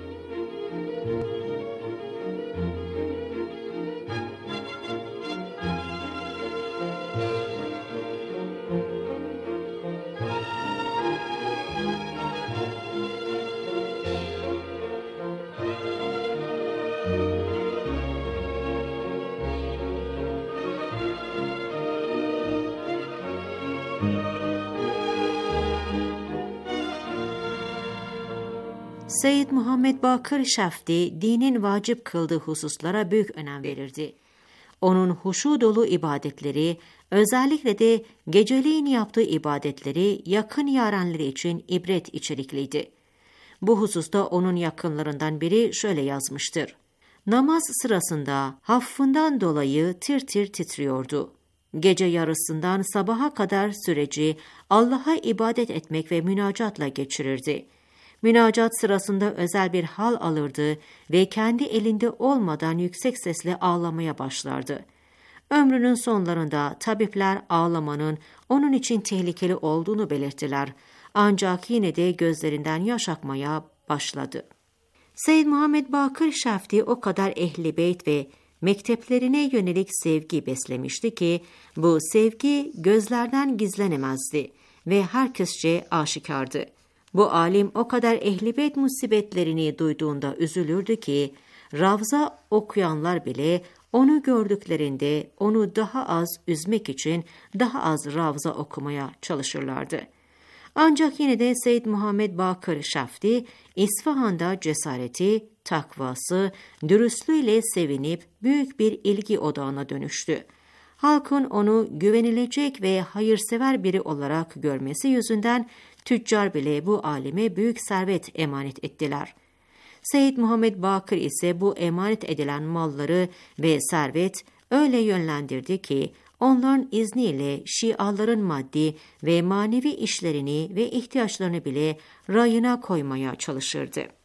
Seyyid Muhammed Bakır Şafti, dinin vacip kıldığı hususlara büyük önem verirdi. Onun huşu dolu ibadetleri, özellikle de geceleyin yaptığı ibadetleri yakın yarenleri için ibret içerikliydi. Bu hususta onun yakınlarından biri şöyle yazmıştır. Namaz sırasında haffından dolayı tir tir titriyordu. Gece yarısından sabaha kadar süreci Allah'a ibadet etmek ve münacatla geçirirdi. Münacat sırasında özel bir hal alırdı ve kendi elinde olmadan yüksek sesle ağlamaya başlardı. Ömrünün sonlarında tabipler ağlamanın onun için tehlikeli olduğunu belirttiler. Ancak yine de gözlerinden yaş akmaya başladı. Seyyid Muhammed Bakır Şafti o kadar Ehl-i Beyt ve mekteplerine yönelik sevgi beslemişti ki bu sevgi gözlerden gizlenemezdi ve herkesçe aşikardı. Bu alim o kadar Ehl-i Beyt musibetlerini duyduğunda üzülürdü ki Ravza okuyanlar bile onu gördüklerinde onu daha az üzmek için daha az Ravza okumaya çalışırlardı. Ancak yine de Seyyid Muhammed Bakır Şafti İsfahan'da cesareti, takvası, dürüstlüğüyle sevinip büyük bir ilgi odağına dönüştü. Halkın onu güvenilecek ve hayırsever biri olarak görmesi yüzünden tüccar bile bu alime büyük servet emanet ettiler. Seyyid Muhammed Bakır ise bu emanet edilen malları ve servet öyle yönlendirdi ki onların izniyle Şiaların maddi ve manevi işlerini ve ihtiyaçlarını bile rayına koymaya çalışırdı.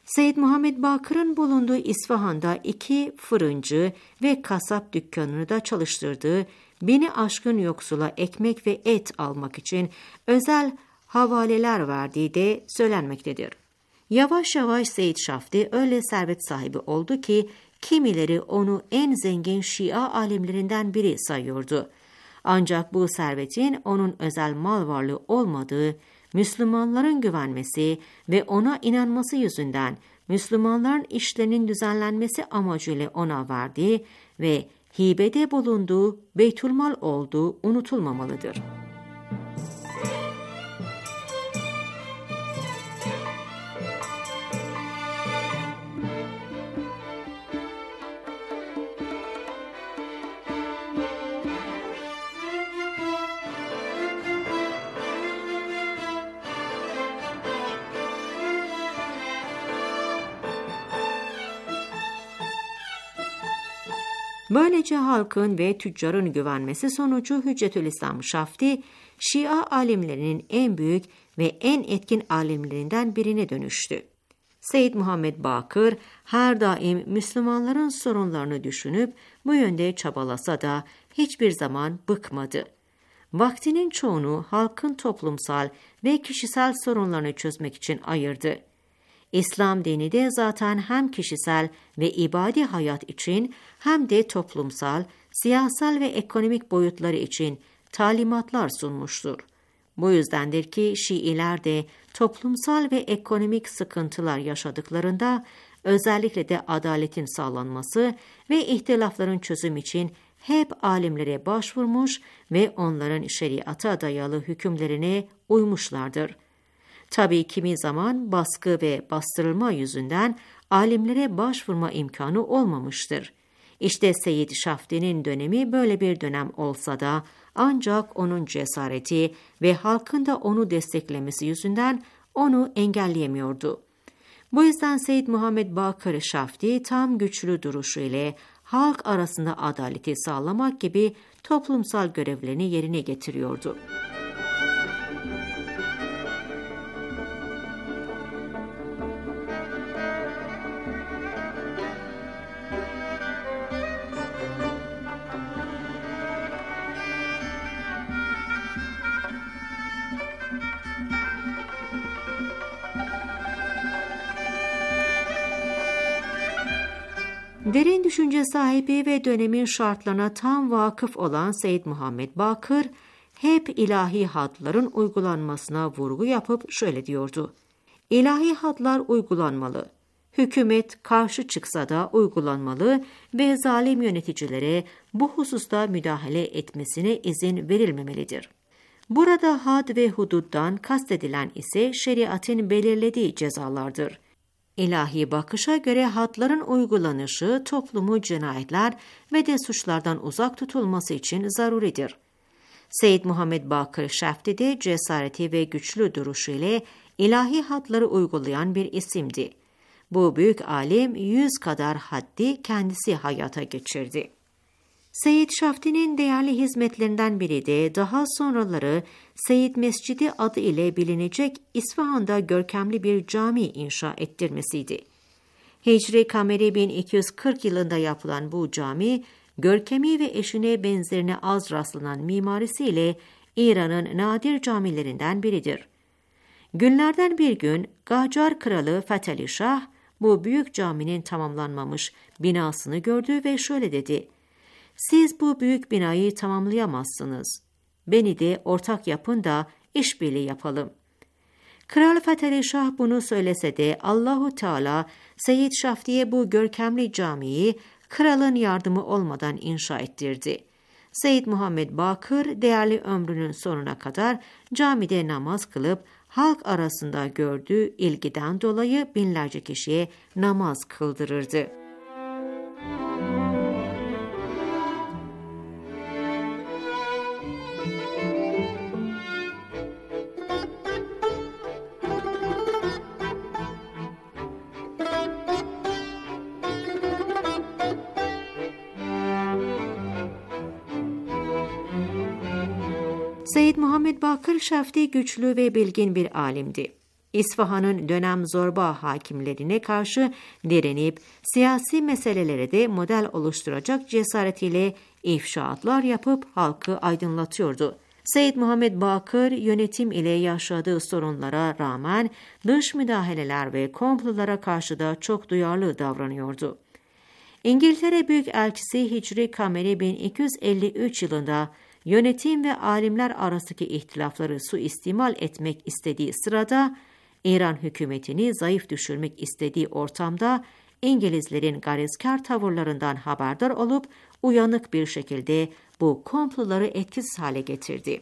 Seyyid Muhammed Bakır'ın bulunduğu İsfahan'da iki fırıncı ve kasap dükkanını da çalıştırdığı, bini aşkın yoksula ekmek ve et almak için özel havaleler verdiği de söylenmektedir. Yavaş yavaş Seyyid Şafti öyle servet sahibi oldu ki kimileri onu en zengin Şia alimlerinden biri sayıyordu. Ancak bu servetin onun özel mal varlığı olmadığı, Müslümanların güvenmesi ve ona inanması yüzünden Müslümanların işlerinin düzenlenmesi amacıyla ona verdiği ve hibede bulunduğu beytülmal olduğu unutulmamalıdır. Böylece halkın ve tüccarın güvenmesi sonucu Hüccetülislam Şafti, Şia alimlerinin en büyük ve en etkin alimlerinden birine dönüştü. Seyyid Muhammed Bakır her daim Müslümanların sorunlarını düşünüp bu yönde çabalasa da hiçbir zaman bıkmadı. Vaktinin çoğunu halkın toplumsal ve kişisel sorunlarını çözmek için ayırdı. İslam dini de zaten hem kişisel ve ibadi hayat için hem de toplumsal, siyasal ve ekonomik boyutları için talimatlar sunmuştur. Bu yüzdendir ki Şiiler de toplumsal ve ekonomik sıkıntılar yaşadıklarında özellikle de adaletin sağlanması ve ihtilafların çözüm için hep alimlere başvurmuş ve onların şeriata dayalı hükümlerine uymuşlardır. Tabii kimi zaman baskı ve bastırılma yüzünden alimlere başvurma imkanı olmamıştır. İşte Seyyid Şafti'nin dönemi böyle bir dönem olsa da ancak onun cesareti ve halkın da onu desteklemesi yüzünden onu engelleyemiyordu. Bu yüzden Seyyid Muhammed Bakır Şafti tam güçlü duruşu ile halk arasında adaleti sağlamak gibi toplumsal görevlerini yerine getiriyordu. Derin düşünce sahibi ve dönemin şartlarına tam vakıf olan Seyyid Muhammed Bakır, hep ilahi hadların uygulanmasına vurgu yapıp şöyle diyordu: İlahi hadlar uygulanmalı, hükümet karşı çıksa da uygulanmalı ve zalim yöneticilere bu hususta müdahale etmesine izin verilmemelidir. Burada had ve huduttan kastedilen ise şeriatın belirlediği cezalardır. İlahi bakışa göre hadların uygulanışı toplumu cinayetler ve de suçlardan uzak tutulması için zaruridir. Seyyid Muhammed Bakır Şafti de cesareti ve güçlü duruşu ile ilahi hadları uygulayan bir isimdi. Bu büyük alim yüz kadar haddi kendisi hayata geçirdi. Seyyid Şafti'nin değerli hizmetlerinden biri de daha sonraları Seyyid Mescidi adı ile bilinecek İsfahan'da görkemli bir cami inşa ettirmesiydi. Hicri Kameri bin iki yüz kırk yılında yapılan bu cami, görkemi ve eşine benzerine az rastlanan mimarisiyle İran'ın nadir camilerinden biridir. Günlerden bir gün Gacar Kralı Fetheli Şah bu büyük caminin tamamlanmamış binasını gördü ve şöyle dedi: "Siz bu büyük binayı tamamlayamazsınız. Beni de ortak yapın da işbirliği yapalım." Kral Fetheli Şah bunu söylese de Allahu Teala Seyyid Şafti'ye bu görkemli camiyi kralın yardımı olmadan inşa ettirdi. Seyyid Muhammed Bakır değerli ömrünün sonuna kadar camide namaz kılıp halk arasında gördüğü ilgiden dolayı binlerce kişiye namaz kıldırırdı. Seyyid Muhammed Bakır Şafti güçlü ve bilgin bir alimdi. İsfahan'ın dönem zorba hakimlerine karşı direnip siyasi meselelere de model oluşturacak cesaretiyle ifşaatlar yapıp halkı aydınlatıyordu. Seyyid Muhammed Bakır yönetim ile yaşadığı sorunlara rağmen dış müdahaleler ve komplolara karşı da çok duyarlı davranıyordu. İngiltere Büyükelçisi Hicri Kameri bin iki yüz elli üç yılında yönetim ve alimler arasındaki ihtilafları suistimal etmek istediği sırada, İran hükümetini zayıf düşürmek istediği ortamda İngilizlerin garezkar tavırlarından haberdar olup uyanık bir şekilde bu komploları etkisiz hale getirdi.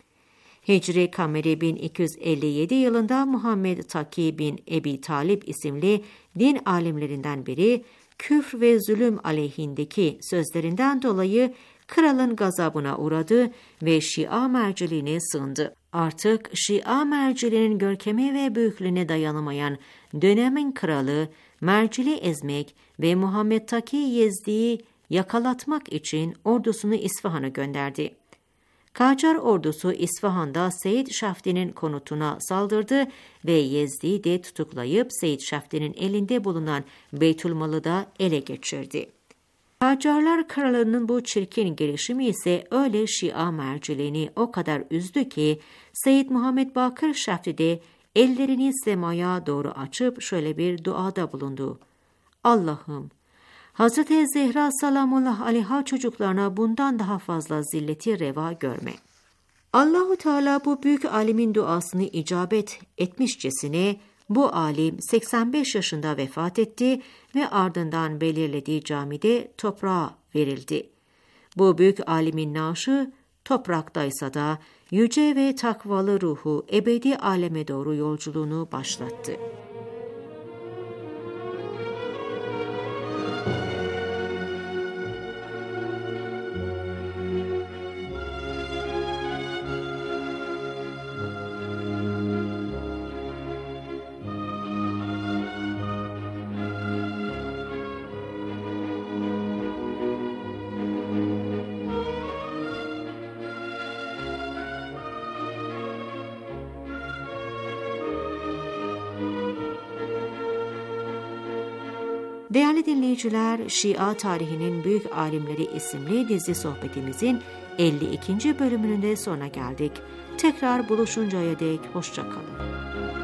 Hicri Kameri bin iki yüz elli yedi yılında Muhammed Taki bin Ebi Talib isimli din alimlerinden biri, küfr ve zulüm aleyhindeki sözlerinden dolayı kralın gazabına uğradı ve Şia merciliğine sığındı. Artık Şia merciliğinin görkemi ve büyüklüğüne dayanamayan dönemin kralı, merciliği ezmek ve Muhammed Taki Yezdi'yi yakalatmak için ordusunu İsfahan'a gönderdi. Kacar ordusu İsfahan'da Seyyid Şafdi'nin konutuna saldırdı ve Yezdi'yi de tutuklayıp Seyyid Şafdi'nin elinde bulunan Beytülmal'ı da ele geçirdi. Kacarlar kralının bu çirkin gelişimi ise öyle Şia merciliğini o kadar üzdü ki Seyyid Muhammed Bakır Şafdi de ellerini semaya doğru açıp şöyle bir duada bulundu. Allah'ım, Hazreti Zehra salamullah aleyha çocuklarına bundan daha fazla zilleti reva görme. Allahu Teala bu büyük alimin duasını icabet etmişçesine bu alim seksen beş yaşında vefat etti ve ardından belirlediği camide toprağa verildi. Bu büyük alimin naaşı topraktaysa da yüce ve takvalı ruhu ebedi aleme doğru yolculuğunu başlattı. Değerli dinleyiciler, Şia tarihinin büyük alimleri isimli dizi sohbetimizin elli ikinci bölümünün de sonuna geldik. Tekrar buluşuncaya dek hoşça kalın.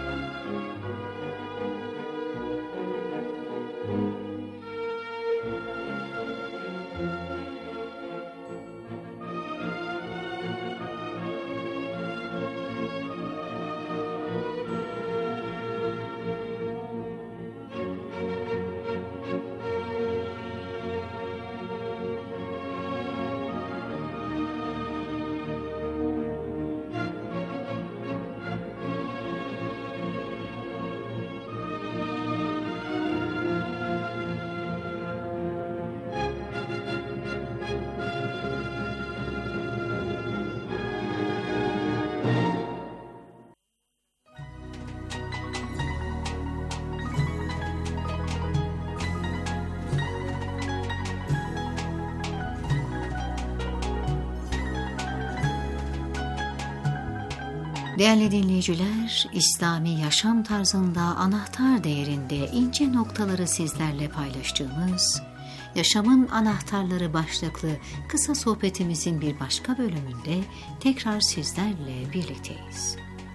Değerli dinleyiciler, İslami yaşam tarzında anahtar değerinde ince noktaları sizlerle paylaştığımız Yaşamın Anahtarları başlıklı kısa sohbetimizin bir başka bölümünde tekrar sizlerle birlikteyiz.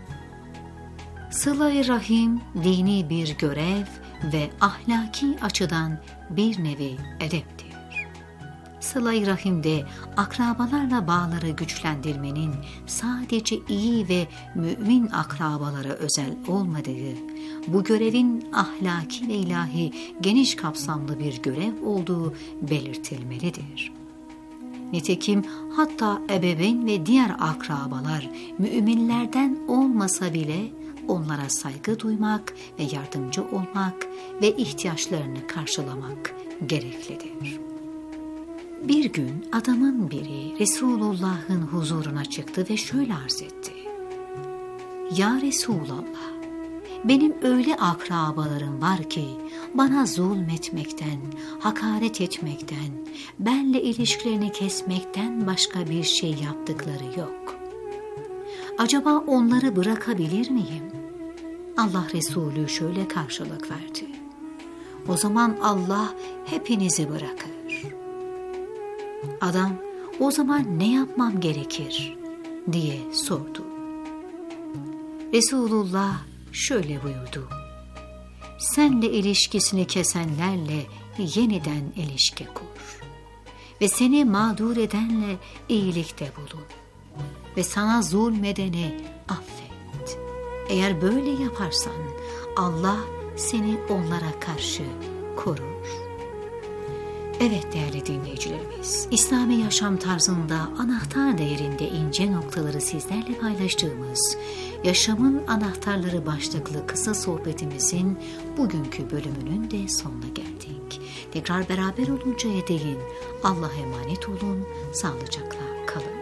Sıla-i Rahim dini bir görev ve ahlaki açıdan bir nevi edeptir. Sıla-i Rahim'de akrabalarla bağları güçlendirmenin sadece iyi ve mümin akrabalara özel olmadığı, bu görevin ahlaki ve ilahi geniş kapsamlı bir görev olduğu belirtilmelidir. Nitekim hatta ebeveyn ve diğer akrabalar müminlerden olmasa bile onlara saygı duymak ve yardımcı olmak ve ihtiyaçlarını karşılamak gereklidir. Bir gün adamın biri Resulullah'ın huzuruna çıktı ve şöyle arz etti. Ya Resulallah, benim öyle akrabalarım var ki bana zulmetmekten, hakaret etmekten, benle ilişkilerini kesmekten başka bir şey yaptıkları yok. Acaba onları bırakabilir miyim? Allah Resulü şöyle karşılık verdi: o zaman Allah hepinizi bırakır. Adam, o zaman ne yapmam gerekir diye sordu. Resulullah şöyle buyurdu: senle ilişkisini kesenlerle yeniden ilişki kur ve seni mağdur edenle iyilikte bulun ve sana zulmedeni affet. Eğer böyle yaparsan Allah seni onlara karşı korur. Evet değerli dinleyicilerimiz, İslami yaşam tarzında anahtar değerinde ince noktaları sizlerle paylaştığımız Yaşamın Anahtarları başlıklı kısa sohbetimizin bugünkü bölümünün de sonuna geldik. Tekrar beraber oluncaya değin Allah'a emanet olun, sağlıcakla kalın.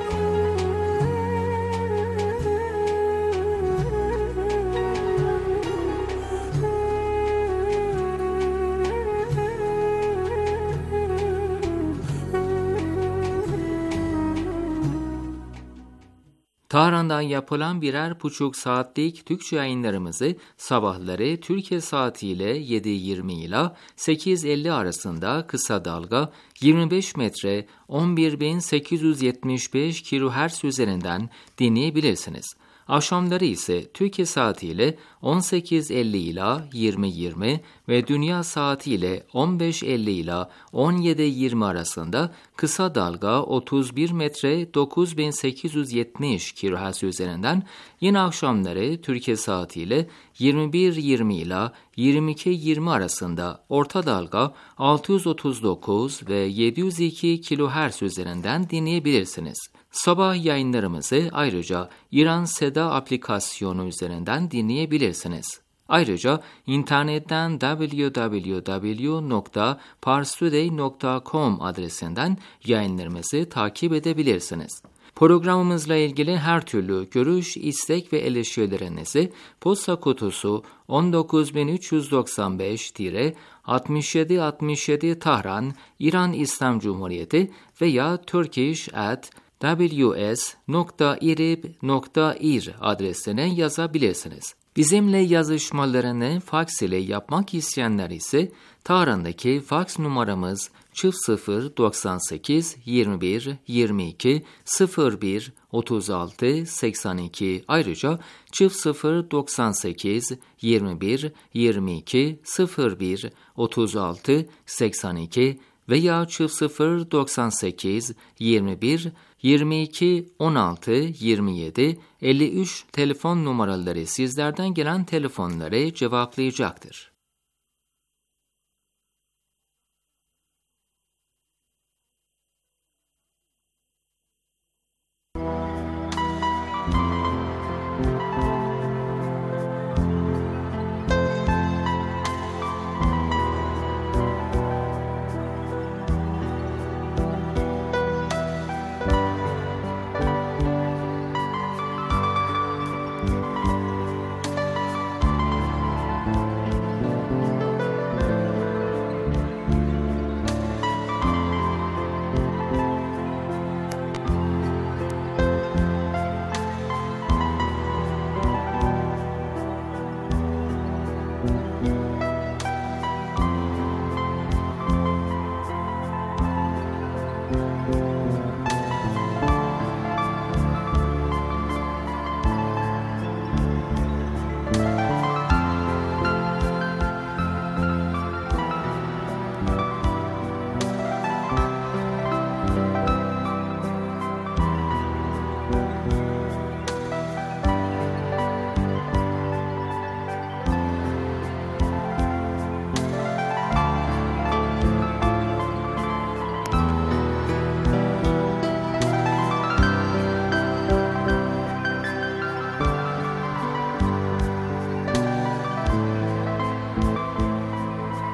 Tahran'dan yapılan birer buçuk saatlik Türkçe yayınlarımızı sabahları Türkiye saatiyle yedi yirmi ile sekiz elli arasında kısa dalga yirmi beş metre on bir bin sekiz yüz yetmiş beş kilohertz üzerinden dinleyebilirsiniz. Akşamları ise Türkiye saatiyle on sekiz elli ile yirmi yirmi ve dünya saatiyle on beş elli ile on yedi yirmi arasında kısa dalga otuz bir metre dokuz bin sekiz yüz yetmiş kilohertz üzerinden, yine akşamları Türkiye saatiyle yirmi bir yirmi ile yirmi iki yirmi arasında orta dalga altı yüz otuz dokuz ve yedi yüz iki kilohertz üzerinden dinleyebilirsiniz. Sabah yayınlarımızı ayrıca İran Seda aplikasyonu üzerinden dinleyebilirsiniz. Ayrıca internetten double-u double-u double-u nokta parstoday nokta com adresinden yayınlarımızı takip edebilirsiniz. Programımızla ilgili her türlü görüş, istek ve eleştirilerinizi posta kutusu on dokuz bin üç yüz doksan beş altmış yedi altmış yedi Tahran, İran İslam Cumhuriyeti veya turkish at w s nokta irib nokta ir adresine yazabilirsiniz. Bizimle yazışmalarını faks ile yapmak isteyenler ise Tahran'daki faks numaramız çift sıfır doksan sekiz yirmi bir yirmi iki sıfır bir otuz altı seksen iki, ayrıca çift sıfır doksan sekiz yirmi bir yirmi iki sıfır bir otuz altı seksen iki veya çift sıfır doksan sekiz yirmi bir yirmi iki on altı yirmi yedi elli üç telefon numaraları sizlerden gelen telefonları cevaplayacaktır.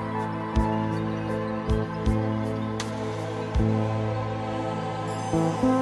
Thank you.